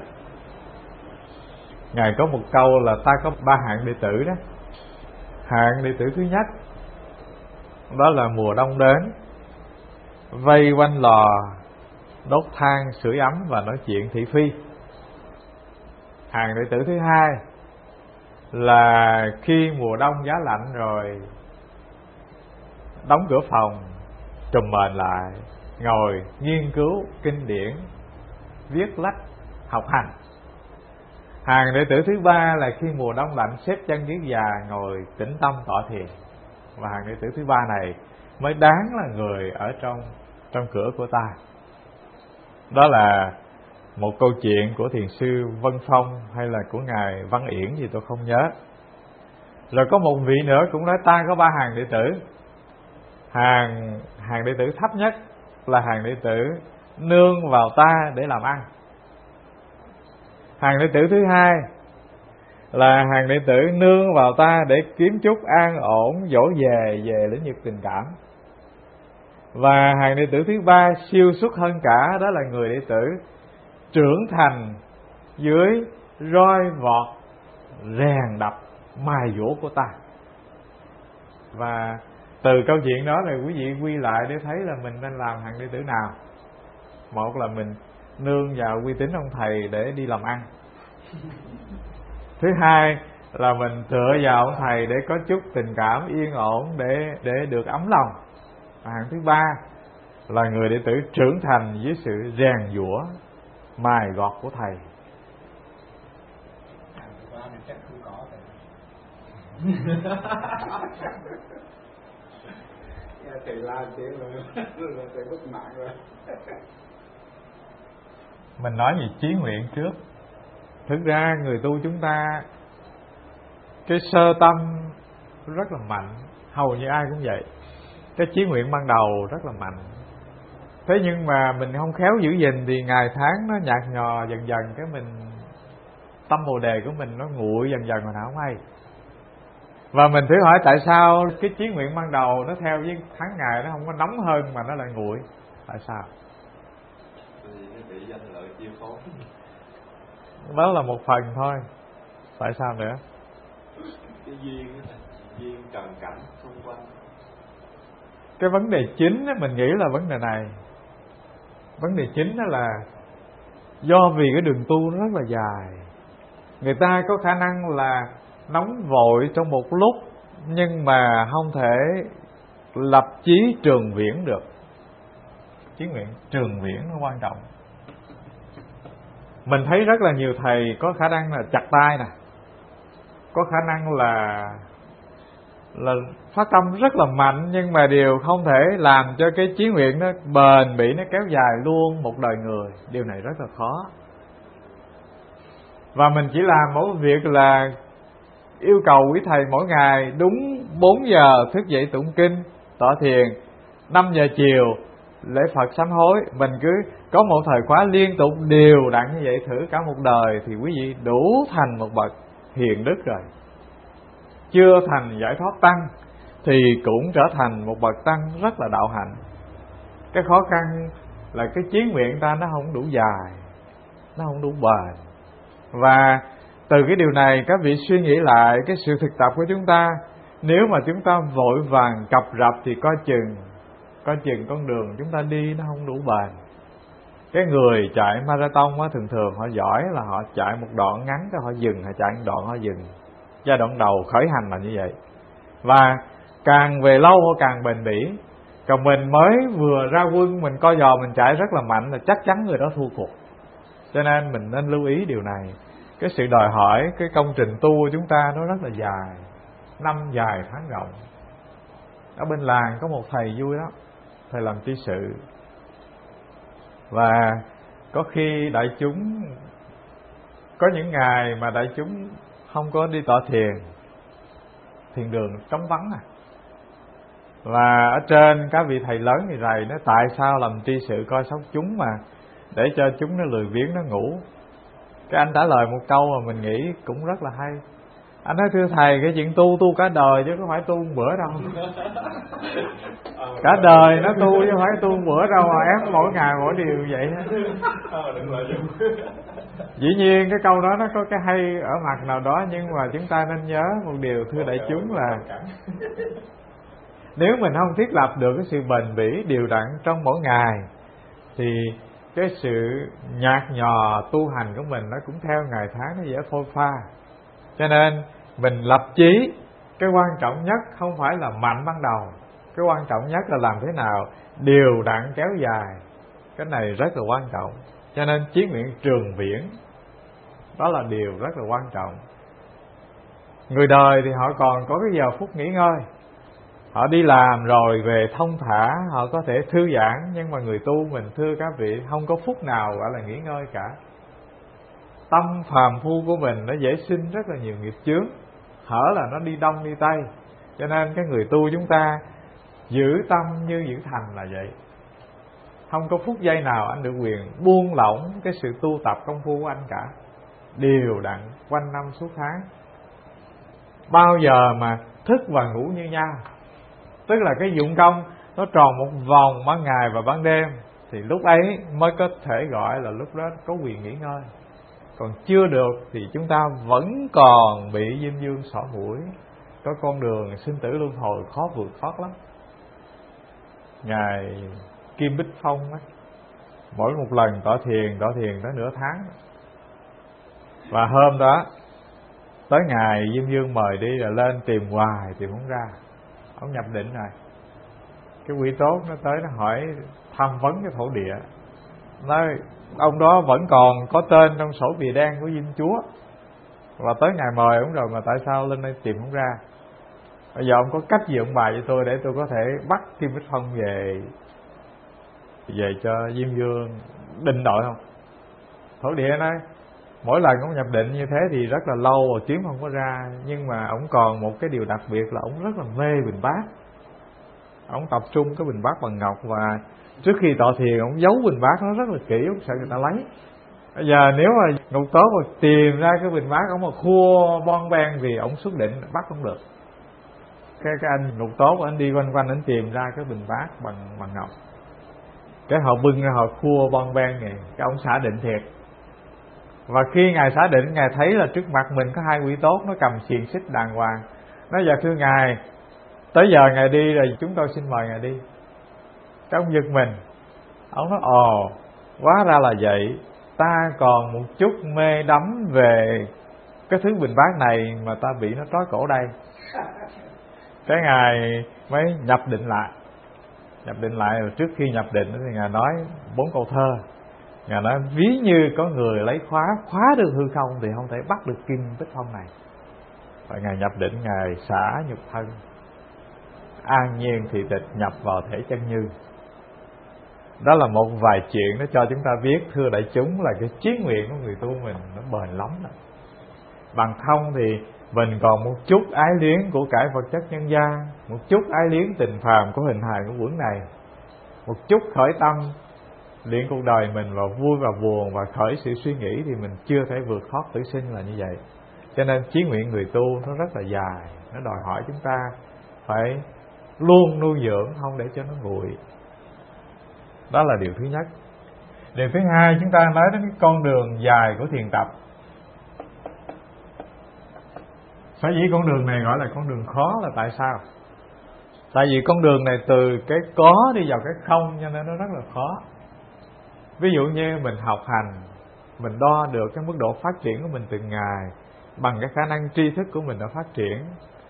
A: Ngài có một câu là ta có ba hạng đệ tử đó. Hạng đệ tử thứ nhất đó là mùa đông đến, vây quanh lò đốt than sưởi ấm và nói chuyện thị phi. Hạng đệ tử thứ hai là khi mùa đông giá lạnh rồi, đóng cửa phòng, trùm mền lại, ngồi nghiên cứu kinh điển, viết lách, học hành. Hàng đệ tử thứ ba là khi mùa đông lạnh, xếp chân dưới già, ngồi tĩnh tâm tọa thiền. Và hàng đệ tử thứ ba này mới đáng là người ở trong trong cửa của ta. Đó là một câu chuyện của thiền sư Vân Phong hay là của ngài Văn Yển gì tôi không nhớ. Rồi có một vị nữa cũng nói ta có ba hàng đệ tử. Hàng hàng đệ tử thấp nhất là hàng đệ tử nương vào ta để làm ăn. Hàng đệ tử thứ hai là hàng đệ tử nương vào ta để kiếm chút an ổn, dỗ về về lĩnh vực tình cảm. Và hàng đệ tử thứ ba siêu xuất hơn cả, đó là người đệ tử trưởng thành dưới roi vọt rèn đập mài dũa của ta. Và từ câu chuyện đó thì quý vị quy lại để thấy là mình nên làm hàng đệ tử nào. Một là mình nương vào uy tín ông thầy để đi làm ăn. Thứ hai là mình tựa vào ông thầy để có chút tình cảm yên ổn để để được ấm lòng. Và hạng thứ ba là người đệ tử trưởng thành dưới sự rèn giũa mài gọt của thầy.
C: Hạng thứ ba này chắc không có thầy. Thầy la tiếng rồi, rồi thầy bất mạng rồi.
A: Mình nói về chí nguyện trước. Thực ra người tu chúng ta cái sơ tâm rất là mạnh, hầu như ai cũng vậy. Cái chí nguyện ban đầu rất là mạnh. Thế nhưng mà mình không khéo giữ gìn thì ngày tháng nó nhạt nhòa dần dần, cái mình tâm bồ đề của mình nó nguội dần dần mà nào không hay. Và mình thử hỏi tại sao cái chí nguyện ban đầu nó theo với tháng ngày nó không có nóng hơn mà nó lại nguội? Tại sao?
B: Vì nó bị danh lợi chi phối.
A: Đó là một phần thôi. Tại sao nữa?
B: Cái duyên đó, duyên trần cảnh xung quanh.
A: Cái vấn đề chính đó, mình nghĩ là vấn đề này. Vấn đề chính đó là do vì cái đường tu nó rất là dài. Người ta có khả năng là nóng vội trong một lúc, nhưng mà không thể lập chí trường viễn được. Chí nguyện trường viễn nó quan trọng. Mình thấy rất là nhiều thầy có khả năng là chặt tay nè, có khả năng là là phát tâm rất là mạnh, nhưng mà điều không thể làm cho cái chí nguyện nó bền bỉ, nó kéo dài luôn một đời người. Điều này rất là khó. Và mình chỉ làm một việc là yêu cầu quý thầy mỗi ngày đúng bốn giờ thức dậy tụng kinh, tọa thiền, năm giờ chiều lễ Phật sám hối. Mình cứ có một thời khóa liên tục đều đặn như vậy, thử cả một đời thì quý vị đủ thành một bậc hiền đức rồi. Chưa thành giải thoát tăng thì cũng trở thành một bậc tăng rất là đạo hạnh. Cái khó khăn là cái chí nguyện ta nó không đủ dài, nó không đủ bền. Và từ cái điều này các vị suy nghĩ lại cái sự thực tập của chúng ta. Nếu mà chúng ta vội vàng cập rập thì coi chừng coi chừng con đường chúng ta đi nó không đủ bền. Cái người chạy marathon á, thường thường họ giỏi là họ chạy một đoạn ngắn cái họ dừng, họ chạy một đoạn họ dừng. Giai đoạn đầu khởi hành là như vậy. Và càng về lâu họ càng bền bỉ. Còn mình mới vừa ra quân, mình coi giò mình chạy rất là mạnh là chắc chắn người đó thua cuộc. Cho nên mình nên lưu ý điều này. Cái sự đòi hỏi cái công trình tu của chúng ta nó rất là dài, năm dài tháng rộng. Ở bên làng có một thầy vui lắm, thầy làm tri sự. Và có khi đại chúng, có những ngày mà đại chúng không có đi tọa thiền, thiền đường trống vắng à. Và ở trên các vị thầy lớn thì rầy nói tại sao làm tri sự coi sóc chúng mà để cho chúng nó lười biếng nó ngủ. Cái anh trả lời một câu mà mình nghĩ cũng rất là hay. Anh nói thưa thầy, cái chuyện tu tu cả đời chứ không phải tu một bữa đâu. Cả đời nó tu chứ không phải tu một bữa đâu mà ép mỗi ngày mỗi điều vậy. Dĩ nhiên cái câu đó nó có cái hay ở mặt nào đó, nhưng mà chúng ta nên nhớ một điều thưa đại chúng là nếu mình không thiết lập được cái sự bền bỉ đều đặn trong mỗi ngày thì cái sự nhạt nhòa tu hành của mình nó cũng theo ngày tháng nó dễ phôi pha. Cho nên mình lập chí, cái quan trọng nhất không phải là mạnh ban đầu, cái quan trọng nhất là làm thế nào đều đặn kéo dài. Cái này rất là quan trọng. Cho nên chí nguyện trường viễn đó là điều rất là quan trọng. Người đời thì họ còn có cái giờ phút nghỉ ngơi, họ đi làm rồi về thông thả, họ có thể thư giãn. Nhưng mà người tu mình thưa các vị, không có phút nào gọi là nghỉ ngơi cả. Tâm phàm phu của mình nó dễ sinh rất là nhiều nghiệp chướng, hở là nó đi đông đi tây. Cho nên cái người tu chúng ta giữ tâm như giữ thành là vậy. Không có phút giây nào anh được quyền buông lỏng cái sự tu tập công phu của anh cả. Đều đặn quanh năm suốt tháng. Bao giờ mà thức và ngủ như nhau. Tức là cái dụng công nó tròn một vòng ban ngày và ban đêm, thì lúc ấy mới có thể gọi là lúc đó có quyền nghỉ ngơi. Còn chưa được thì chúng ta vẫn còn bị diêm dương xỏ mũi, có con đường sinh tử luân hồi khó vượt thoát lắm. Ngài Kim Bích Phong ấy, mỗi một lần tọa thiền tọa thiền tới nửa tháng. Và hôm đó tới ngày diêm dương mời đi là lên tìm hoài tìm không ra. Ông nhập định rồi. Cái quỷ tốt nó tới nó hỏi tham vấn cái thổ địa, nói ông đó vẫn còn có tên trong sổ bìa đen của Diêm Chúa, và tới ngày mời ông rồi mà tại sao lên đây tìm không ra. Bây giờ ông có cách gì ông bài cho tôi để tôi có thể bắt Kim Bích Phong về về cho Diêm Dương định đội không? Thổ địa nói mỗi lần ông nhập định như thế thì rất là lâu rồi kiếm không có ra, nhưng mà ông còn một cái điều đặc biệt là ông rất là mê bình bát. Ông tập trung cái bình bát bằng ngọc, và trước khi tọa thiền ông giấu bình bát nó rất là kỹ, ông sợ người ta lấy. Bây giờ nếu mà Ngục Tốt mà tìm ra cái bình bát ông mà khua bon ben thì ông xuất định bắt không được. cái cái anh Lục Tốt, anh đi quanh quanh anh tìm ra cái bình bát bằng bằng ngọc, cái họ bưng ra họ khua bon ben này, cái ông xả định thiệt. Và khi ngài xả định, ngài thấy là trước mặt mình có hai quỷ tốt, nó cầm xiềng xích đàng hoàng. Nói dạ thưa ngài, tới giờ ngài đi rồi, chúng tôi xin mời ngài đi. Cái ông giật mình, ông nói ồ, hóa ra là vậy, ta còn một chút mê đắm về cái thứ bình bát này mà ta bị nó trói cổ đây. Cái ngài mới nhập định lại. Nhập định lại rồi, trước khi nhập định thì ngài nói bốn câu thơ. Ngài nói ví như có người lấy khóa khóa được hư không thì không thể bắt được kim bích phong này. Và ngài nhập định, ngài xả nhục thân, an nhiên thị tịch, nhập vào thể chân như. Đó là một vài chuyện nó cho chúng ta biết, thưa đại chúng, là cái chí nguyện của người tu mình nó bền lắm rồi. Bằng không thì mình còn một chút ái luyến của cải vật chất nhân gian, một chút ái luyến tình phàm của hình hài của quẩn này, một chút khởi tâm luyện cuộc đời mình vào vui và buồn và khởi sự suy nghĩ, thì mình chưa thể vượt thoát tử sinh là như vậy. Cho nên chí nguyện người tu nó rất là dài, nó đòi hỏi chúng ta phải luôn nuôi dưỡng, không để cho nó nguội. Đó là điều thứ nhất. Điều thứ hai, chúng ta nói đến cái con đường dài của thiền tập. Sở dĩ con đường này gọi là con đường khó là tại sao? Tại vì con đường này từ cái có đi vào cái không, cho nên nó rất là khó. Ví dụ như mình học hành, mình đo được cái mức độ phát triển của mình từng ngày bằng cái khả năng tri thức của mình đã phát triển.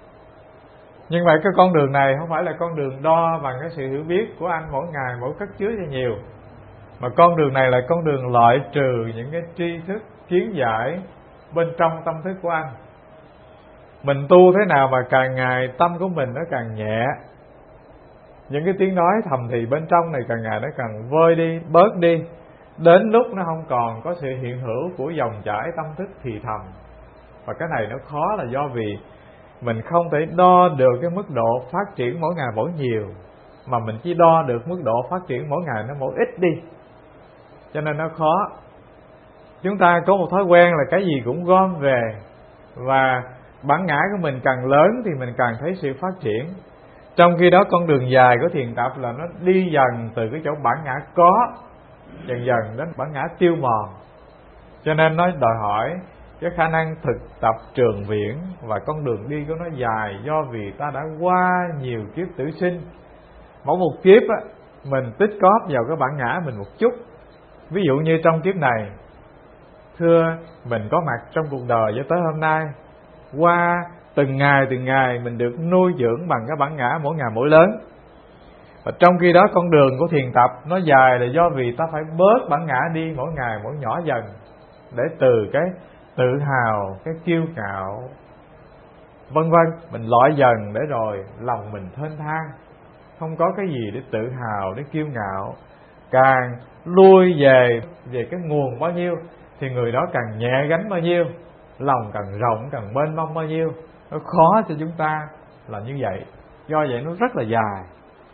A: Nhưng mà cái con đường này không phải là con đường đo bằng cái sự hiểu biết của anh mỗi ngày, mỗi cất chứa cho nhiều. Mà con đường này là con đường loại trừ những cái tri thức, kiến giải bên trong tâm thức của anh. Mình tu thế nào mà càng ngày tâm của mình nó càng nhẹ, những cái tiếng nói thầm thì bên trong này càng ngày nó càng vơi đi, bớt đi, đến lúc nó không còn có sự hiện hữu của dòng chảy tâm thức thì thầm. Và cái này nó khó là do vì mình không thể đo được cái mức độ phát triển mỗi ngày mỗi nhiều, mà mình chỉ đo được mức độ phát triển mỗi ngày nó mỗi ít đi, cho nên nó khó. Chúng ta có một thói quen là cái gì cũng gom về, và bản ngã của mình càng lớn thì mình càng thấy sự phát triển. Trong khi đó con đường dài của thiền tập là nó đi dần từ cái chỗ bản ngã có, dần dần đến bản ngã tiêu mòn. Cho nên nó đòi hỏi cái khả năng thực tập trường viễn, và con đường đi của nó dài do vì ta đã qua nhiều kiếp tử sinh. Mỗi một kiếp á, mình tích góp vào cái bản ngã mình một chút. Ví dụ như trong kiếp này, thưa mình có mặt trong cuộc đời cho tới hôm nay, qua từng ngày từng ngày mình được nuôi dưỡng bằng cái bản ngã mỗi ngày mỗi lớn. Và trong khi đó con đường của thiền tập nó dài là do vì ta phải bớt bản ngã đi mỗi ngày mỗi nhỏ dần, để từ cái tự hào, cái kiêu ngạo vân vân mình loại dần, để rồi lòng mình thênh thang, không có cái gì để tự hào, để kiêu ngạo. Càng lui về về cái nguồn bao nhiêu thì người đó càng nhẹ gánh bao nhiêu, lòng càng rộng, càng mênh mông bao nhiêu. Nó khó cho chúng ta là như vậy, do vậy nó rất là dài.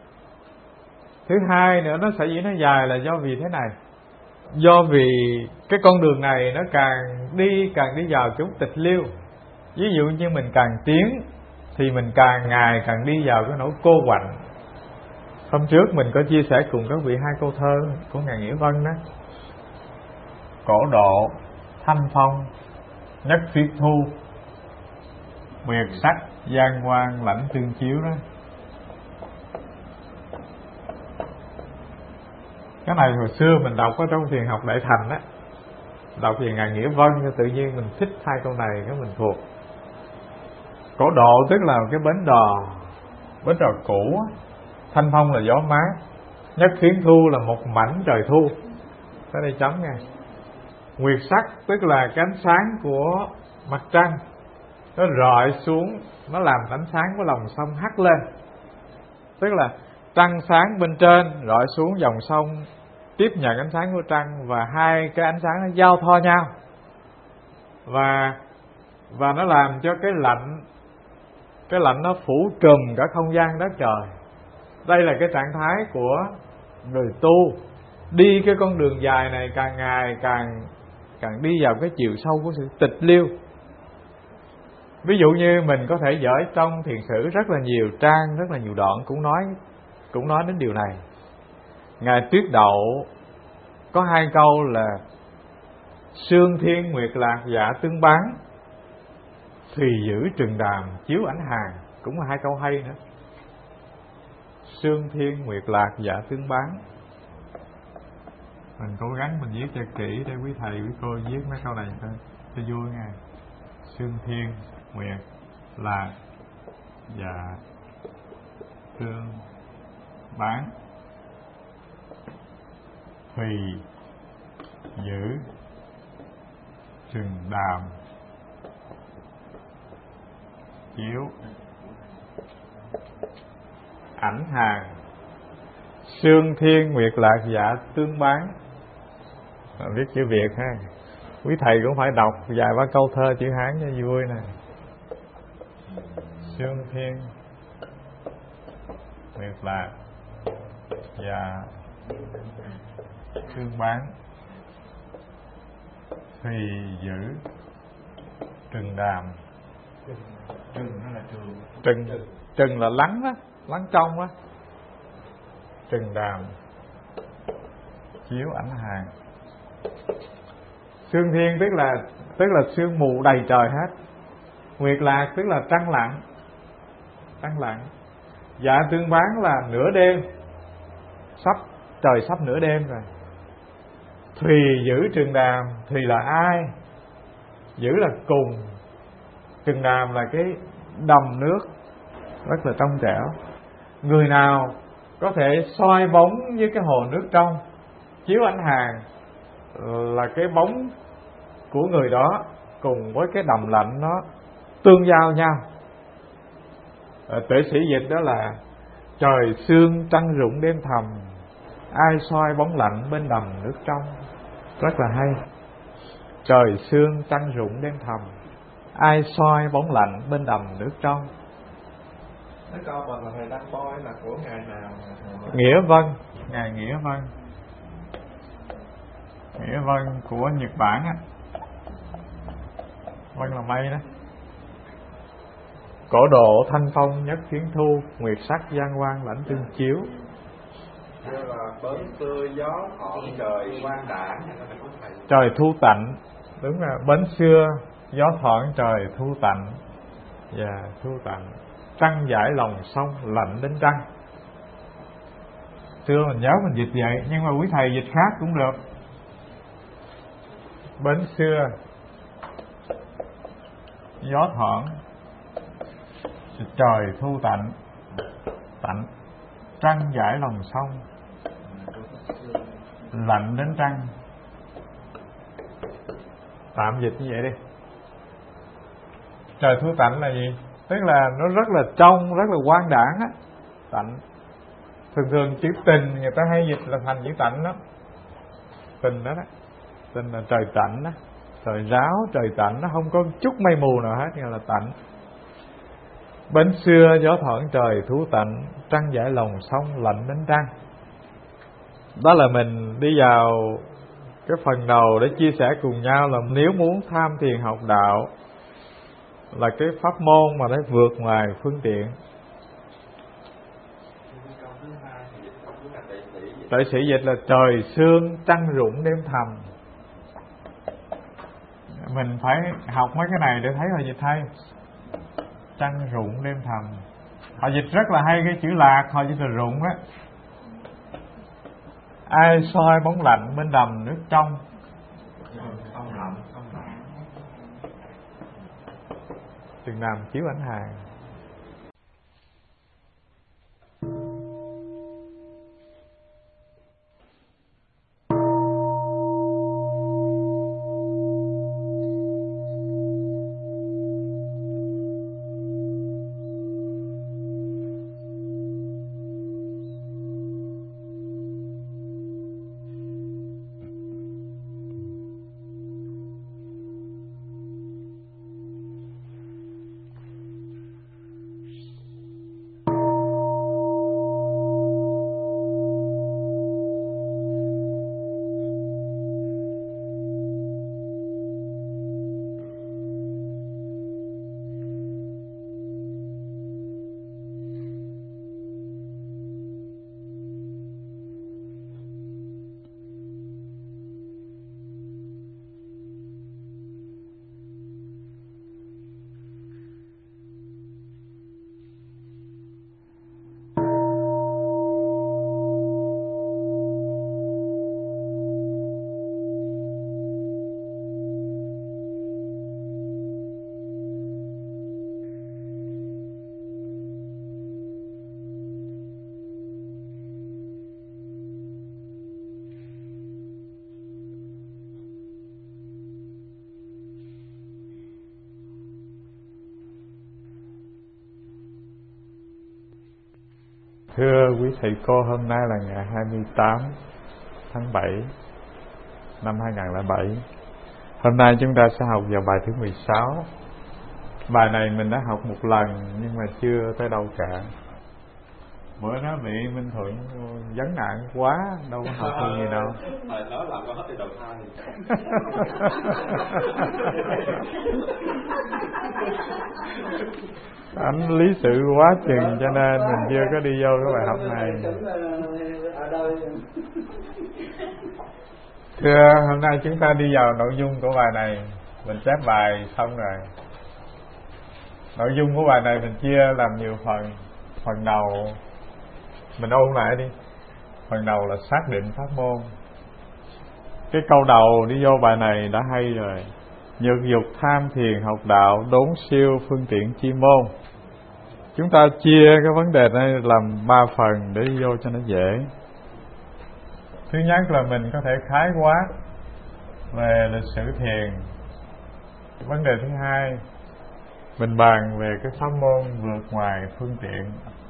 A: Thứ hai nữa, nó sở dĩ nó dài là do vì thế này. Do vì cái con đường này nó càng đi càng đi vào chúng tịch liêu. Ví dụ như mình càng tiến thì mình càng ngày càng đi vào cái nỗi cô quạnh. Hôm trước mình có chia sẻ cùng các vị hai câu thơ của ngài Nghĩa Vân đó: cổ độ, thanh phong, nhất phiết thu, biệt sắc, giang quang, lãnh tương chiếu đó. Cái này hồi xưa mình đọc ở trong Thiền học Đại Thành á, đọc về ngài Nghĩa Vân, tự nhiên mình thích hai câu này, cái mình thuộc. Cổ độ tức là cái bến đò, bến đò cũ á. Thanh phong là gió mát, nhất phiến thu là một mảnh trời thu. Tới đây chấm nha. Nguyệt sắc tức là cái ánh sáng của mặt trăng, nó rọi xuống, nó làm ánh sáng của lòng sông hắt lên. Tức là trăng sáng bên trên rọi xuống, dòng sông tiếp nhận ánh sáng của trăng, và hai cái ánh sáng nó giao thoa nhau, và và nó làm cho cái lạnh cái lạnh nó phủ trùm cả không gian đất trời. Đây là cái trạng thái của người tu đi cái con đường dài này, càng ngày càng càng đi vào cái chiều sâu của sự tịch liêu. Ví dụ như mình có thể dở trong thiền sử rất là nhiều trang, rất là nhiều đoạn cũng nói cũng nói đến điều này. Ngài Tuyết Đậu có hai câu là sương thiên nguyệt lạc dạ tương bán, thùy giữ trường đàm chiếu ánh hàng, cũng là hai câu hay nữa. Sương thiên nguyệt lạc dạ tương bán, mình cố gắng mình viết cho kỹ để quý thầy quý cô viết mấy câu này cho, cho vui nha. Sương thiên nguyệt lạc dạ tương bán, thùy giữ trường đàm chiếu ảnh hàng. Sương thiên nguyệt lạc dạ tương bán, viết chữ Việt ha. Quý thầy cũng phải đọc vài ba câu thơ chữ Hán cho vui nè. Sương thiên nguyệt lạc dạ tương bán, thùy giữ trường đàm.
B: Trừng nó là trường.
A: Trừng, trừng là lắng đó, lắng trong á. Trừng đàm chiếu ảnh hàng. Sương thiên tức là tức là sương mù đầy trời hết. Nguyệt lạc tức là trăng lặng, trăng lặng. Dạ tương bán là nửa đêm, sắp trời sắp nửa đêm rồi. Thùy giữ trường đàm, thùy là ai? Giữ là cùng, trường đàm là cái đầm nước rất là trong trẻo. Người nào có thể soi bóng với cái hồ nước trong, chiếu ánh hàng là cái bóng của người đó cùng với cái đầm lạnh nó tương giao nhau. Tuệ sĩ dịch đó là trời sương trăng rụng đêm thầm, ai soi bóng lạnh bên đầm nước trong. Rất là hay. Trời sương trăng rụng đêm thầm, ai soi bóng lạnh bên đầm nước trong.
B: Cái câu mà là thầy đăng boi là của ngày nào?
A: Nghĩa Vân, ngài Nghĩa Vân, Nghĩa Vân của Nhật Bản á. Vân là mây đó. Cổ độ thanh phong nhất kiến thu, nguyệt sắc giang quang lãnh tương chiếu.
B: Như là bến xưa gió thọ trời quang đảng.
A: Trời thu tạnh, đúng là bến xưa gió thoảng trời thu tạnh. Và yeah, thu tạnh. Trăng giải lòng sông lạnh đến trăng. Xưa mình nhớ mình dịch vậy, nhưng mà quý thầy dịch khác cũng được. Bến xưa gió thoảng trời thu tạnh, tạnh trăng giải lòng sông lạnh đến trăng. Tạm dịch như vậy đi. Trời thu tạnh là gì? Tức là nó rất là trong, rất là quang đãng á. Tạnh. Thường thường chữ tình người ta hay dịch là thành chữ tạnh đó. Tình đó đó. Tình là trời tạnh đó. Trời ráo, trời tạnh, nó không có chút mây mù nào hết, gọi là tạnh. Bến xưa gió thoảng trời thu tạnh, trăng giải lòng sông lạnh đến trăng. Đó là mình đi vào cái phần đầu để chia sẻ cùng nhau là nếu muốn tham thiền học đạo là cái pháp môn mà để vượt ngoài phương tiện. Tại sĩ dịch là trời sương trăng rụng đêm thầm. Mình phải học mấy cái này để thấy họ dịch hay. Trăng rụng đêm thầm. Họ dịch rất là hay, cái chữ lạc họ dịch là rụng á. Ai soi bóng lạnh bên đầm nước trong.
B: Không lạnh, không lạnh.
A: Chừng nào chiếu ảnh hàng. Thưa quý thầy cô, hôm nay là ngày hai mươi tám tháng bảy năm hai nghìn không trăm lẻ bảy. Hôm nay chúng ta sẽ học vào bài thứ mười sáu. Bài này mình đã học một lần nhưng mà chưa tới đâu cả. Bữa nó bị Minh Thuận vấn nạn quá, đâu có học được gì đâu.
B: Nói làm có hết đi đầu thai.
A: Anh lý sự quá chừng cho nên mình chưa có đi vô cái bài học này. Thưa, hôm nay chúng ta đi vào nội dung của bài này. Mình chép bài xong rồi. Nội dung của bài này mình chia làm nhiều phần. Phần đầu mình ôn lại đi. Phần đầu là xác định pháp môn. Cái câu đầu đi vô bài này đã hay rồi. Nhược dục tham thiền học đạo, đốn siêu phương tiện chi môn. Chúng ta chia cái vấn đề này làm ba phần để đi vô cho nó dễ. Thứ nhất là mình có thể khái quát về lịch sử thiền. Vấn đề thứ hai, mình bàn về cái pháp môn vượt ngoài phương tiện.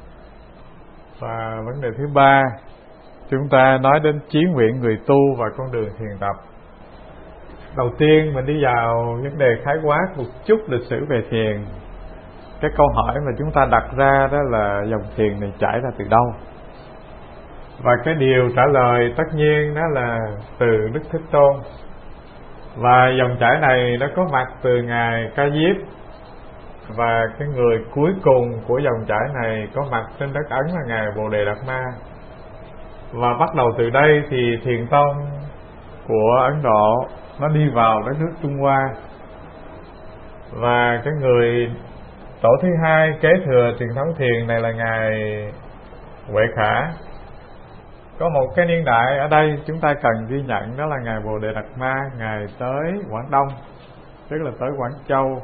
A: Và vấn đề thứ ba, chúng ta nói đến chí nguyện người tu và con đường thiền tập. Đầu tiên mình đi vào vấn đề khái quát một chút lịch sử về thiền. Cái câu hỏi mà chúng ta đặt ra đó là dòng thiền này chảy ra từ đâu? Và cái điều trả lời tất nhiên đó là từ Đức Thích Tôn. Và dòng chảy này nó có mặt từ Ngài Ca Diếp. Và cái người cuối cùng của dòng chảy này có mặt trên đất Ấn là Ngài Bồ Đề Đạt Ma. Và bắt đầu từ đây thì thiền tông của Ấn Độ nó đi vào đất nước Trung Hoa. Và cái người tổ thứ hai kế thừa truyền thống thiền này là Ngài Huệ Khả. Có một cái niên đại ở đây chúng ta cần ghi nhận, đó là Ngài Bồ Đề Đạt Ma. Ngài tới Quảng Đông, tức là tới Quảng Châu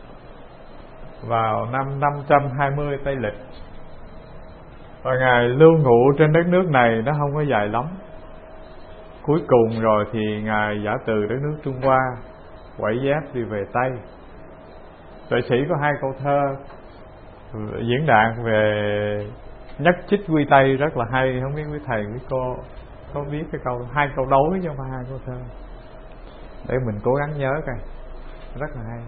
A: vào năm năm trăm hai mươi Tây Lịch. Và Ngài lưu ngụ trên đất nước này nó không có dài lắm. Cuối cùng rồi thì Ngài giả từ đất nước Trung Hoa, quẩy dép đi về Tây. Tuệ sĩ có hai câu thơ diễn đạt về nhất trích quy Tây rất là hay. Không biết quý thầy quý cô có biết cái câu hai câu đối chứ không phải hai câu thơ, để mình cố gắng nhớ coi. Rất là hay.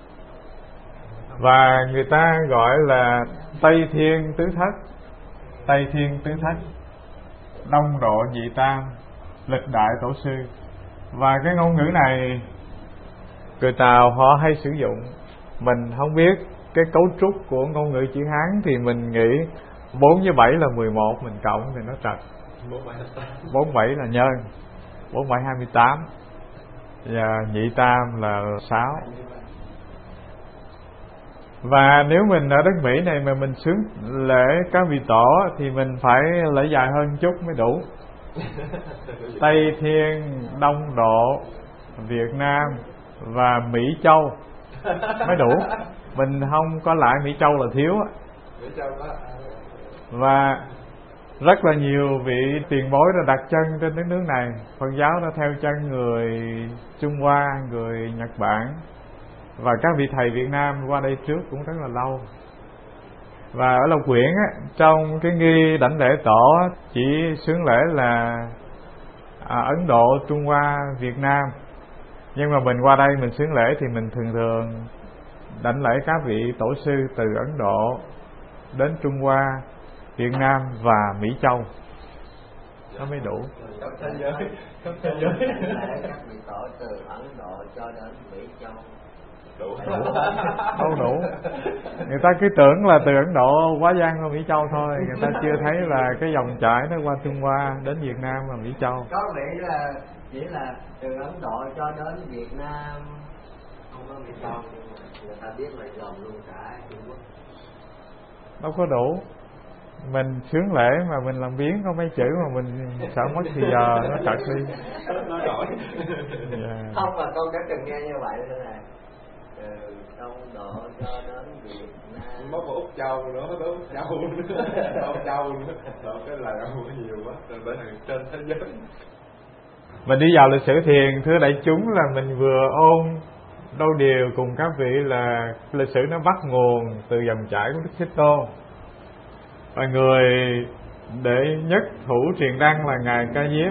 A: Và người ta gọi là Tây Thiên Tứ Thất. Tây Thiên Tứ Thất, Đông Độ Nhị Tam, Lịch Đại Tổ Sư. Và cái ngôn ngữ này người Tàu họ hay sử dụng. Mình không biết cái cấu trúc của ngôn ngữ chữ Hán thì mình nghĩ bốn với bảy là mười một, mình cộng thì nó trật. Bốn bảy là nhân, bốn bảy hai mươi tám, và nhị tam là sáu. Và nếu mình ở đất Mỹ này mà mình xướng lễ các vị tổ thì mình phải lễ dài hơn chút mới đủ. Tây Thiên, Đông Độ, Việt Nam và Mỹ Châu mới đủ. Mình không có lại Mỹ Châu là thiếu. Và rất là nhiều vị tiền bối đã đặt chân trên đất nước này. Phật giáo đã theo chân người Trung Hoa, người Nhật Bản. Và các vị thầy Việt Nam qua đây trước cũng rất là lâu. Và ở Lộc Quyển á, trong cái nghi đảnh lễ tổ chỉ xướng lễ là à, Ấn Độ, Trung Hoa, Việt Nam. Nhưng mà mình qua đây mình xướng lễ thì mình thường thường đảnh lễ các vị tổ sư từ Ấn Độ đến Trung Hoa, Việt Nam và Mỹ Châu. Nó mới đủ.
C: Khắp thế giới, khắp thế giới. Các vị tổ từ Ấn Độ cho đến Mỹ Châu. Đủ.
A: Không đủ. Người ta cứ tưởng là từ Ấn Độ quá giang qua Mỹ Châu thôi. Người ta chưa thấy là cái dòng chảy nó qua Trung Hoa đến Việt Nam và Mỹ Châu.
C: Có vẻ là chỉ là từ Ấn Độ cho đến Việt Nam, không có Mỹ Châu. Người ta biết là dòng luôn cả Trung Quốc.
A: Đâu có đủ. Mình sướng lễ mà mình làm biến có mấy chữ mà mình sợ mất thì giờ nó trật đi.
C: Nói nổi. Yeah. Không, mà con đã từng nghe như vậy nữa này. Từ Đông Độ cho đến Việt Nam.
B: Mất một Úc Châu nữa, tới Úc Châu nữa, Úc Châu nữa. Rồi cái là nhiều quá, rồi bởi vì trên thế giới.
A: Mình đi vào lịch sử thiền, thưa đại chúng, là mình vừa ôn đôi điều cùng các vị là lịch sử nó bắt nguồn từ dòng chảy của Đức Thích Tôn. Và người đệ nhất thủ truyền đăng là ngài Ca Diếp,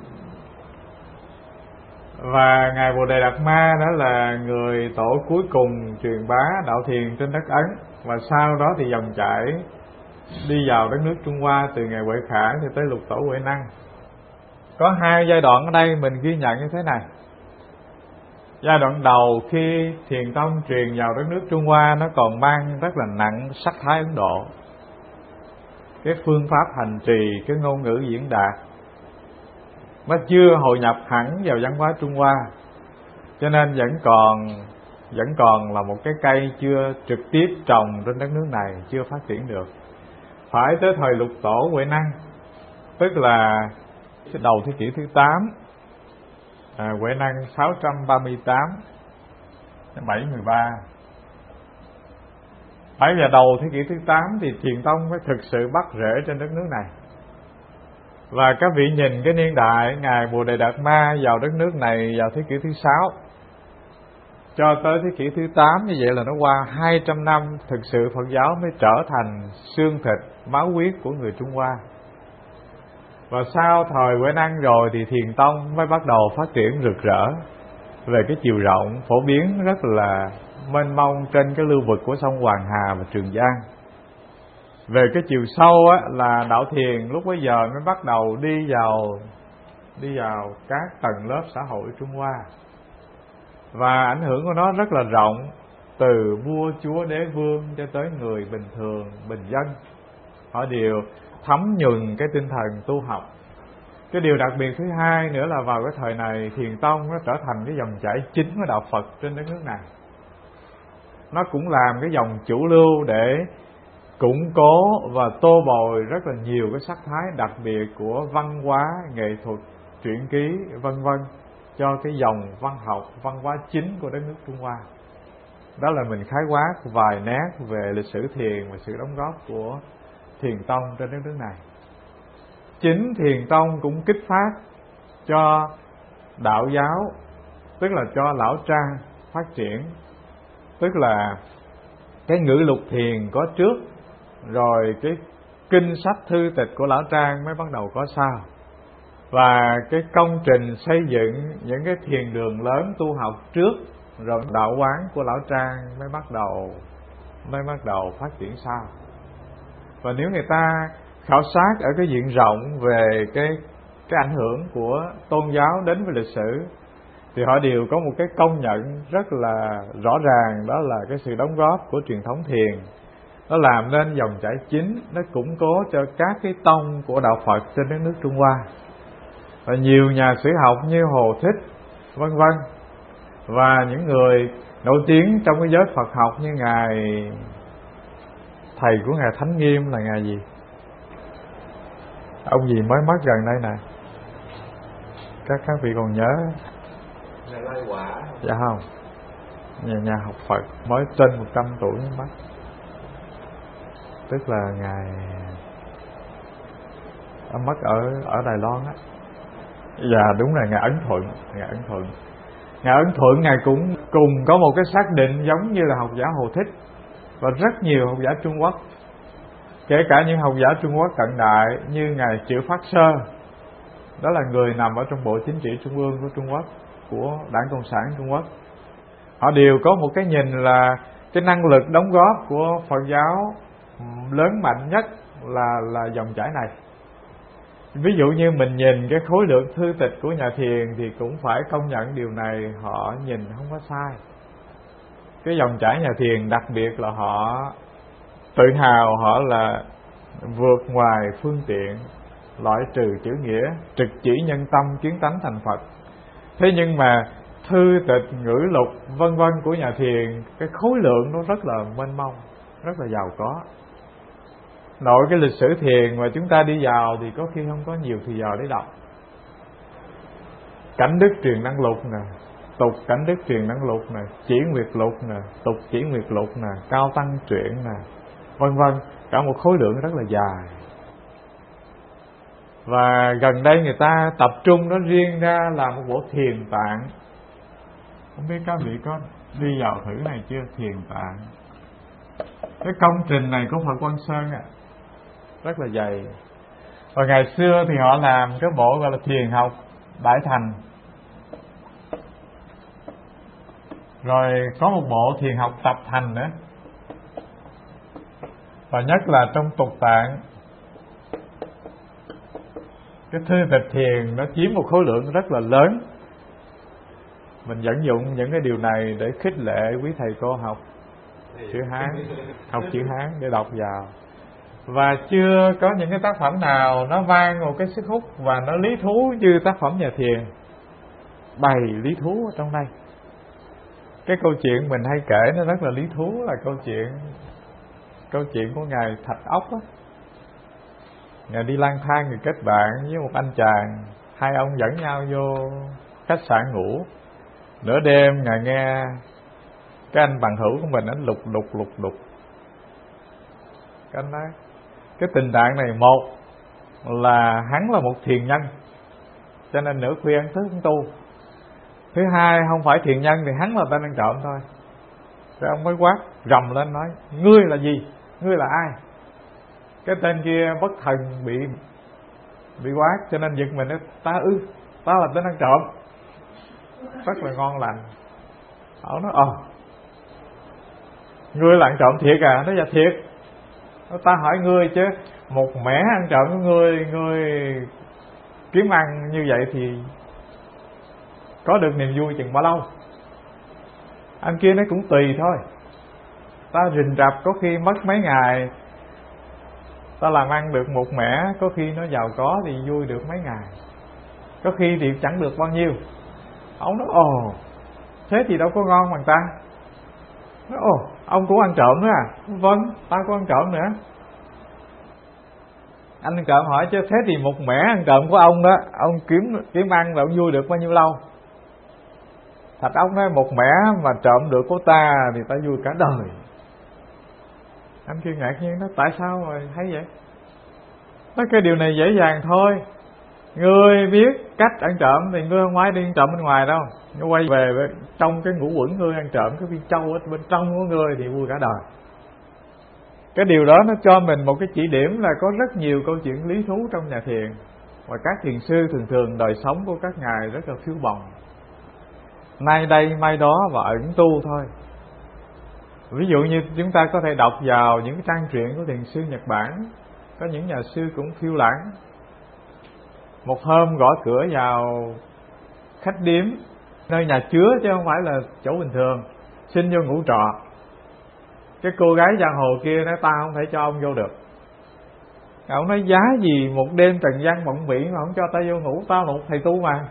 A: và ngài Bồ Đề Đạt Ma đó là người tổ cuối cùng truyền bá đạo thiền trên đất Ấn. Và sau đó thì dòng chảy đi vào đất nước Trung Hoa từ ngày Huệ Khả cho tới Lục Tổ Huệ Năng. Có hai giai đoạn ở đây mình ghi nhận như thế này. Giai đoạn đầu khi Thiền Tông truyền vào đất nước Trung Hoa, nó còn mang rất là nặng sắc thái Ấn Độ, cái phương pháp hành trì, cái ngôn ngữ diễn đạt, nó chưa hội nhập hẳn vào văn hóa Trung Hoa, cho nên vẫn còn vẫn còn là một cái cây chưa trực tiếp trồng trên đất nước này, chưa phát triển được. Phải tới thời Lục Tổ Huệ Năng, tức là đầu thế kỷ thứ tám, à, Huệ Năng sáu trăm ba mươi tám đến bảy mươi ba, phải vào đầu thế kỷ thứ tám thì Thiền Tông mới thực sự bắt rễ trên đất nước này. Và các vị nhìn cái niên đại ngài Bồ Đề Đạt Ma vào đất nước này vào thế kỷ thứ sáu cho tới thế kỷ thứ tám, như vậy là nó qua hai trăm năm thực sự Phật giáo mới trở thành xương thịt máu huyết của người Trung Hoa. Và sau thời Huệ Năng rồi thì Thiền Tông mới bắt đầu phát triển rực rỡ về cái chiều rộng, phổ biến rất là mênh mông trên cái lưu vực của sông Hoàng Hà và Trường Giang. Về cái chiều sâu á, là đạo thiền lúc bấy giờ mới bắt đầu đi vào đi vào các tầng lớp xã hội Trung Hoa, và ảnh hưởng của nó rất là rộng, từ vua chúa đế vương cho tới người bình thường bình dân, họ đều thấm nhuần cái tinh thần tu học. Cái điều đặc biệt thứ hai nữa là vào cái thời này Thiền Tông nó trở thành cái dòng chảy chính của đạo Phật trên đất nước này. Nó cũng làm cái dòng chủ lưu để củng cố và tô bồi rất là nhiều cái sắc thái đặc biệt của văn hóa, nghệ thuật, truyện ký, vân vân cho cái dòng văn học, văn hóa chính của đất nước Trung Hoa. Đó là mình khái quát vài nét về lịch sử thiền và sự đóng góp của Thiền Tông trên đất nước này. Chính Thiền Tông cũng kích phát cho đạo giáo, tức là cho Lão Trang phát triển, tức là cái ngữ lục thiền có trước, rồi cái kinh sách thư tịch của Lão Trang mới bắt đầu có sau. Và cái công trình xây dựng những cái thiền đường lớn tu học trước, rồi đạo quán của Lão Trang mới bắt đầu mới bắt đầu phát triển sau. Và nếu người ta khảo sát ở cái diện rộng về cái cái ảnh hưởng của tôn giáo đến với lịch sử, thì họ đều có một cái công nhận rất là rõ ràng, đó là cái sự đóng góp của truyền thống thiền. Nó làm nên dòng chảy chính, nó củng cố cho các cái tông của đạo Phật trên đất nước Trung Hoa. Và nhiều nhà sử học như Hồ Thích, vân vân, và những người nổi tiếng trong cái giới Phật học như ngài thầy của ngài Thánh Nghiêm là ngài gì? Ông gì mới mất gần đây nè? Các các vị còn nhớ?
C: Ngài Lai Quả.
A: Dạ không? Nhà, nhà học Phật mới trên một trăm tuổi mới mất. Tức là ngài ông mất ở ở Đài Loan á. Dạ đúng là ngài Ấn Thuận, ngài Ấn Thuận. Ngài Ấn Thuận ngài cũng cùng có một cái xác định giống như là học giả Hồ Thích và rất nhiều học giả Trung Quốc, kể cả những học giả Trung Quốc cận đại như ngài Triệu Phát Sơ, đó là người nằm ở trong Bộ Chính trị Trung ương của Trung Quốc, của Đảng Cộng sản Trung Quốc. Họ đều có một cái nhìn là cái năng lực đóng góp của Phật giáo lớn mạnh nhất là là dòng chảy này. Ví dụ như mình nhìn cái khối lượng thư tịch của nhà thiền thì cũng phải công nhận điều này, họ nhìn không có sai. Cái dòng chảy nhà thiền đặc biệt là họ tự hào họ là vượt ngoài phương tiện, loại trừ chữ nghĩa, trực chỉ nhân tâm kiến tánh thành Phật. Thế nhưng mà thư tịch, ngữ lục vân vân của nhà thiền, cái khối lượng nó rất là mênh mông, rất là giàu có. Nội cái lịch sử thiền mà chúng ta đi vào thì có khi không có nhiều thời giờ để đọc. Cảnh đức truyền năng lục nè, tục cảnh đức truyền năng lục nè, chỉ nguyệt lục nè, tục chỉ nguyệt lục nè, cao tăng truyện nè, vân vân, cả một khối lượng rất là dài. Và gần đây người ta tập trung nó riêng ra làm một bộ thiền tạng. Không biết các vị có đi vào thử này chưa? Thiền tạng, cái công trình này của Phật Quang Sơn à, rất là dày. Và ngày xưa thì họ làm cái bộ gọi là thiền học Đại Thành, rồi có một bộ thiền học Tập Thành nữa. Và nhất là trong Tục Tạng, cái thư tịch thiền nó chiếm một khối lượng rất là lớn. Mình vận dụng những cái điều này để khích lệ quý thầy cô học chữ Hán, học chữ Hán để đọc vào. Và chưa có những cái tác phẩm nào nó mang một cái sức hút và nó lý thú như tác phẩm nhà thiền bày lý thú ở trong đây. Cái câu chuyện mình hay kể nó rất là lý thú, là câu chuyện câu chuyện của ngài Thạch Ốc á. Ngài đi lang thang người kết bạn với một anh chàng, hai ông dẫn nhau vô khách sạn ngủ. Nửa đêm ngài nghe cái anh bằng hữu của mình anh lục lục lục lục. Cái anh nói cái tình trạng này, một là hắn là một thiền nhân cho nên nửa khuya hắn thức hắn tu. Thứ hai, không phải thiền nhân thì hắn là tên ăn trộm thôi. Rồi ông mới quát rầm lên nói: ngươi là gì? Ngươi là ai? Cái tên kia bất thần bị bị quát cho nên giật mình nói: ta ư, ta là tên ăn trộm. Rất là ngon lành. Ông nói: ờ ngươi là ăn trộm thiệt à? Nó dạ thiệt. Ta hỏi ngươi chứ, một mẻ ăn trộm của ngươi, ngươi kiếm ăn như vậy thì có được niềm vui chừng bao lâu? Anh kia nói cũng tùy thôi. Ta rình rập có khi mất mấy ngày, ta làm ăn được một mẻ, có khi nó giàu có thì vui được mấy ngày, có khi thì chẳng được bao nhiêu. Ông nói: ồ, thế thì đâu có ngon bằng ta. Nói: ồ, ông cũng ăn trộm nữa à? Vâng, ta cũng ăn trộm nữa. Anh ăn trộm hỏi chứ thế thì một mẻ ăn trộm của ông đó, ông kiếm kiếm ăn là ông vui được bao nhiêu lâu? Thạch Ốc nói: một mẻ mà trộm được của ta thì ta vui cả đời. Anh kia ngạc nhiên nói: tại sao mà thấy vậy? Nói cái điều này dễ dàng thôi. Ngươi biết cách ăn trộm thì ngươi không phải đi ăn trộm bên ngoài đâu. Ngươi quay về trong cái ngũ quẩn ngươi ăn trộm cái viên trâu ở bên trong của ngươi thì vui cả đời. Cái điều đó nó cho mình một cái chỉ điểm là có rất nhiều câu chuyện lý thú trong nhà thiền. Và các thiền sư thường thường đời sống của các ngài rất là phiêu bồng, nay đây mai đó và ẩn tu thôi. Ví dụ như chúng ta có thể đọc vào những trang truyện của thiền sư Nhật Bản, có những nhà sư cũng phiêu lãng. Một hôm gõ cửa vào khách điếm, nơi nhà chứa chứ không phải là chỗ bình thường, xin vô ngủ trọ. Cái cô gái giang hồ kia nói: ta không thể cho ông vô được. Ông nói: giá gì một đêm trần gian mộng biển mà không cho ta vô ngủ, ta một thầy tu mà.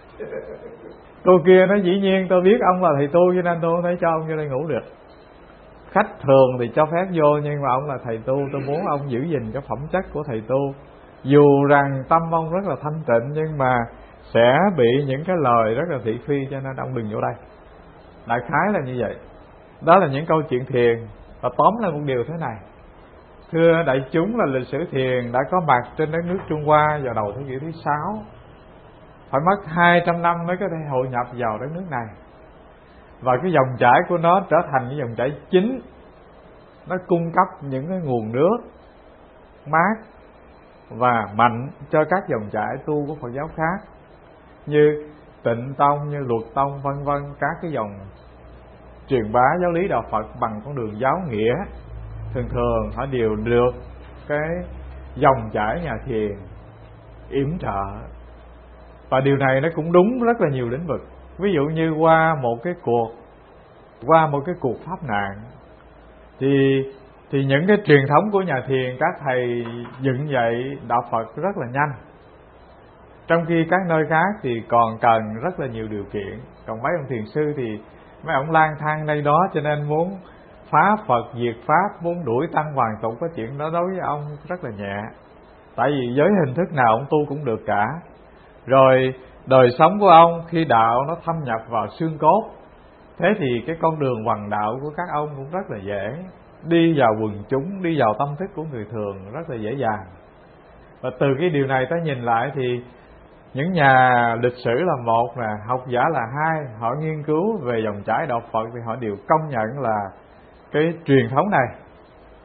A: Cô kia nói: dĩ nhiên tôi biết ông là thầy tu cho nên tôi không thể cho ông vô đây ngủ được. Khách thường thì cho phép vô, nhưng mà ông là thầy tu, tôi muốn ông giữ gìn cái phẩm chất của thầy tu. Dù rằng tâm ông rất là thanh tịnh, nhưng mà sẽ bị những cái lời rất là thị phi, cho nên ông đừng vô đây. Đại khái là như vậy. Đó là những câu chuyện thiền. Và tóm lại một điều thế này: thưa đại chúng, là lịch sử thiền đã có mặt trên đất nước Trung Hoa vào đầu thế kỷ thứ sáu. Phải mất hai trăm năm mới có thể hội nhập vào đất nước này. Và cái dòng chảy của nó trở thành cái dòng chảy chính. Nó cung cấp những cái nguồn nước mát và mạnh cho các dòng chảy tu của Phật giáo khác, như Tịnh Tông, như Luật Tông, vân vân. Các cái dòng truyền bá giáo lý đạo Phật bằng con đường giáo nghĩa, thường thường họ đều được cái dòng chảy nhà thiền yểm trợ. Và điều này nó cũng đúng rất là nhiều lĩnh vực. Ví dụ như qua một cái cuộc qua một cái cuộc pháp nạn thì thì những cái truyền thống của nhà thiền, các thầy dựng dậy đạo Phật rất là nhanh, trong khi các nơi khác thì còn cần rất là nhiều điều kiện. Còn mấy ông thiền sư thì mấy ông lang thang đây đó, cho nên muốn phá Phật diệt Pháp, muốn đuổi tăng hoàn tục, cái chuyện đó đối với ông rất là nhẹ. Tại vì với hình thức nào ông tu cũng được cả. Rồi đời sống của ông khi đạo nó thâm nhập vào xương cốt, thế thì cái con đường hoằng đạo của các ông cũng rất là dễ. Đi vào quần chúng, đi vào tâm thức của người thường rất là dễ dàng. Và từ cái điều này ta nhìn lại thì những nhà lịch sử là một nè, học giả là hai, họ nghiên cứu về dòng chảy đạo Phật thì họ đều công nhận là cái truyền thống này,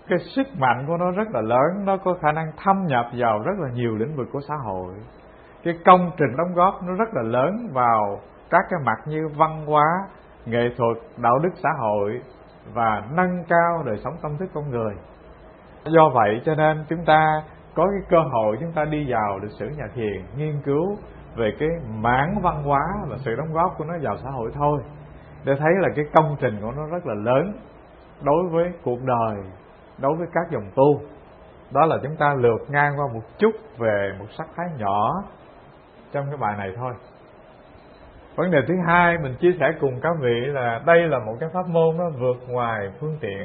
A: cái sức mạnh của nó rất là lớn, nó có khả năng thâm nhập vào rất là nhiều lĩnh vực của xã hội. Cái công trình đóng góp nó rất là lớn vào các cái mặt như văn hóa, nghệ thuật, đạo đức xã hội và nâng cao đời sống tâm thức con người. Do vậy cho nên chúng ta có cái cơ hội chúng ta đi vào lịch sử nhà thiền, nghiên cứu về cái mảng văn hóa và sự đóng góp của nó vào xã hội thôi, để thấy là cái công trình của nó rất là lớn đối với cuộc đời, đối với các dòng tu. Đó là chúng ta lược ngang qua một chút về một sắc thái nhỏ trong cái bài này thôi. Vấn đề thứ hai mình chia sẻ cùng các vị là đây là một cái pháp môn nó vượt ngoài phương tiện.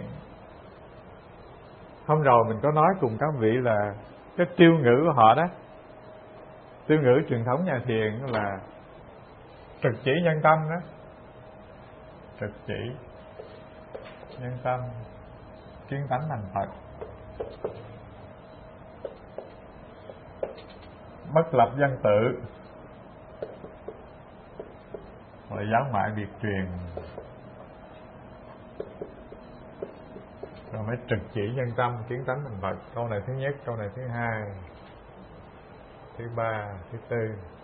A: Hôm rồi mình có nói cùng các vị là cái tiêu ngữ của họ đó, tiêu ngữ truyền thống nhà thiền là trực chỉ nhân tâm đó, trực chỉ nhân tâm, kiến tánh thành Phật, bất lập văn tự, là giáo ngoại biệt truyền, rồi mới trực chỉ nhân tâm, kiến tánh thành Phật. Câu này thứ nhất, câu này thứ hai, thứ ba, thứ tư.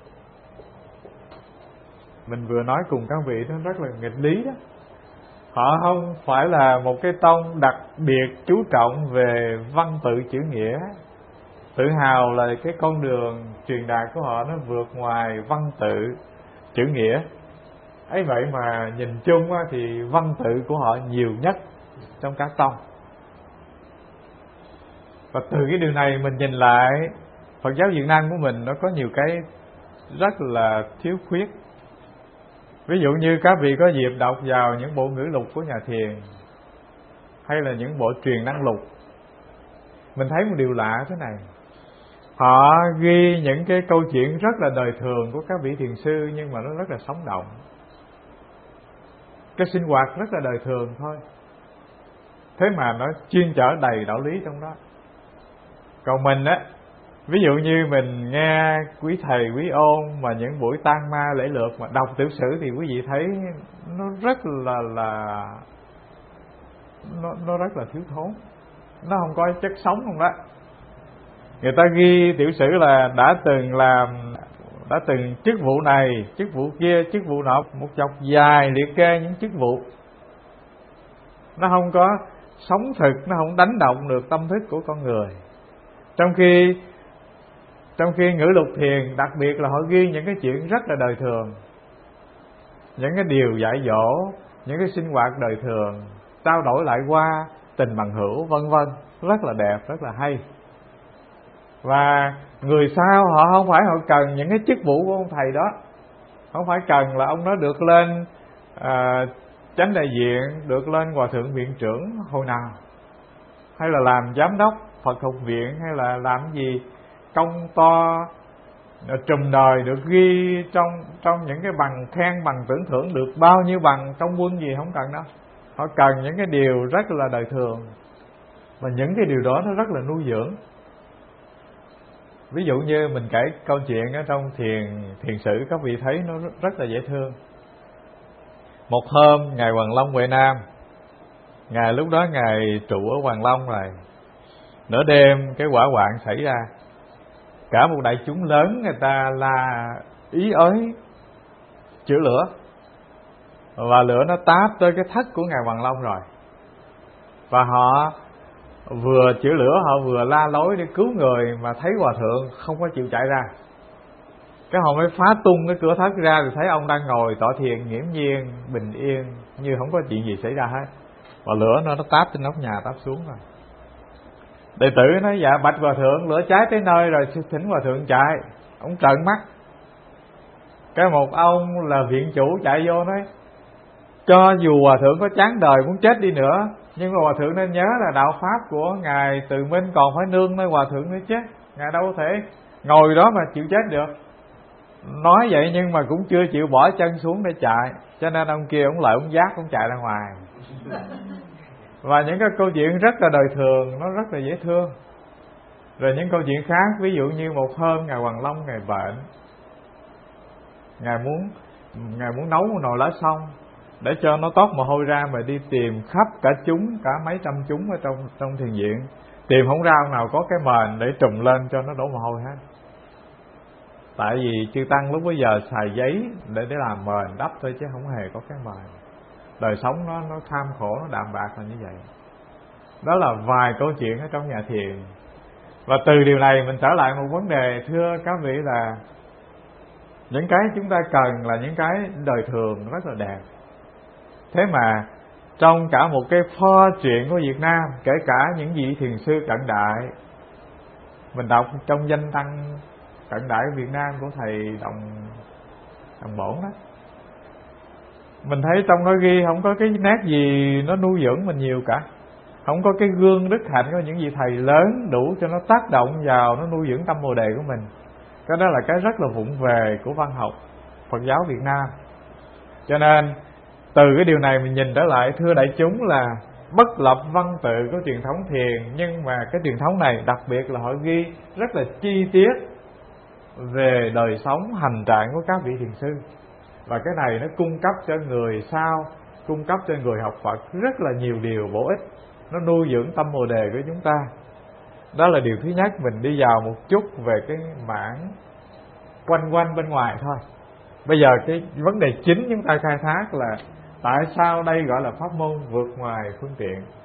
A: Mình vừa nói cùng các vị nó rất là nghịch lý đó. Họ không phải là một cái tông đặc biệt chú trọng về văn tự chữ nghĩa, tự hào là cái con đường truyền đạt của họ nó vượt ngoài văn tự chữ nghĩa. Ấy vậy mà nhìn chung thì văn tự của họ nhiều nhất trong các tông. Và từ cái điều này mình nhìn lại Phật giáo Việt Nam của mình nó có nhiều cái rất là thiếu khuyết. Ví dụ như các vị có dịp đọc vào những bộ ngữ lục của nhà thiền hay là những bộ truyền năng lục, mình thấy một điều lạ thế này. Họ ghi những cái câu chuyện rất là đời thường của các vị thiền sư, nhưng mà nó rất là sống động. Cái sinh hoạt rất là đời thường thôi, thế mà nó chuyên chở đầy đạo lý trong đó. Còn mình á, ví dụ như mình nghe quý thầy quý ôn mà những buổi tang ma lễ lượt mà đọc tiểu sử thì quý vị thấy nó rất là là nó nó rất là thiếu thốn, nó không có chất sống không đó. Người ta ghi tiểu sử là đã từng làm, đã từng chức vụ này, chức vụ kia, chức vụ nọ, một chọc dài liệt kê những chức vụ. Nó không có sống thực, nó không đánh động được tâm thức của con người. Trong khi Trong khi ngữ lục thiền đặc biệt là họ ghi những cái chuyện rất là đời thường, những cái điều dạy dỗ, những cái sinh hoạt đời thường, trao đổi lại qua tình bằng hữu vân vân, rất là đẹp, rất là hay. Và người sau họ không phải họ cần những cái chức vụ của ông thầy đó, không phải cần là ông đó được lên à, chánh đại diện, được lên hòa thượng viện trưởng hồi nào, hay là làm giám đốc Phật học viện, hay là làm gì công to trùm đời được ghi trong trong những cái bằng khen, bằng tưởng thưởng, được bao nhiêu bằng trong quân gì, không cần đâu. Họ cần những cái điều rất là đời thường, và những cái điều đó nó rất là nuôi dưỡng. Ví dụ như mình kể câu chuyện ở trong thiền thiền sử, các vị thấy nó rất là dễ thương. Một hôm ngài Hoàng Long Huệ Nam, ngài lúc đó ngài trụ ở Hoàng Long rồi, nửa đêm cái hỏa hoạn xảy ra, cả một đại chúng lớn người ta la ý ới chữa lửa, và lửa nó táp tới cái thất của ngài Hoàng Long rồi, và họ vừa chữa lửa họ vừa la lối để cứu người, mà thấy hòa thượng không có chịu chạy ra. Cái họ mới phá tung cái cửa thất ra, thì thấy ông đang ngồi tọa thiền nghiễm nhiên bình yên, như không có chuyện gì xảy ra hết, và lửa nó nó táp trên nóc nhà, táp xuống rồi. Đệ tử nói dạ bạch hòa thượng, lửa cháy tới nơi rồi, thỉnh hòa thượng chạy. Ông trợn mắt. Cái một ông là viện chủ chạy vô nói, cho dù hòa thượng có chán đời muốn chết đi nữa, nhưng mà hòa thượng nên nhớ là đạo pháp của ngài Từ Minh còn phải nương nơi hòa thượng nữa chứ, ngài đâu có thể ngồi đó mà chịu chết được. Nói vậy nhưng mà cũng chưa chịu bỏ chân xuống để chạy, cho nên ông kia ông lại ông giác ông chạy ra ngoài. Và những cái câu chuyện rất là đời thường, nó rất là dễ thương. Rồi những câu chuyện khác, ví dụ như một hôm ngài Hoàng Long ngài bệnh, ngài muốn ngài muốn nấu một nồi lá xong, để cho nó toát mồ hôi ra mà đi tìm khắp cả chúng, cả mấy trăm chúng ở trong trong thiền viện, tìm không ra ông nào có cái mền để trùm lên cho nó đổ mồ hôi hết. Tại vì chư tăng lúc bấy giờ xài giấy để để làm mền đắp thôi chứ không hề có cái mền. Đời sống nó nó tham khổ, nó đạm bạc là như vậy. Đó là vài câu chuyện ở trong nhà thiền. Và từ điều này mình trở lại một vấn đề, thưa các vị, là những cái chúng ta cần là những cái đời thường rất là đẹp. Thế mà trong cả một cái pho chuyện của Việt Nam, kể cả những vị thiền sư cận đại, mình đọc trong danh tăng cận đại Việt Nam của thầy Đồng Đồng Bổn đó, mình thấy trong đó ghi không có cái nét gì nó nuôi dưỡng mình nhiều cả. Không có cái gương đức hạnh của những vị thầy lớn đủ cho nó tác động vào, nó nuôi dưỡng tâm Bồ đề của mình. Cái đó là cái rất là vụng về của văn học Phật giáo Việt Nam. Cho nên từ cái điều này mình nhìn trở lại, thưa đại chúng, là bất lập văn tự của truyền thống thiền, nhưng mà cái truyền thống này đặc biệt là họ ghi rất là chi tiết về đời sống hành trạng của các vị thiền sư. Và cái này nó cung cấp cho người sau, cung cấp cho người học Phật rất là nhiều điều bổ ích, nó nuôi dưỡng tâm Bồ đề của chúng ta. Đó là điều thứ nhất. Mình đi vào một chút về cái mảng quanh quanh bên ngoài thôi. Bây giờ cái vấn đề chính chúng ta khai thác là tại sao đây gọi là pháp môn vượt ngoài phương tiện.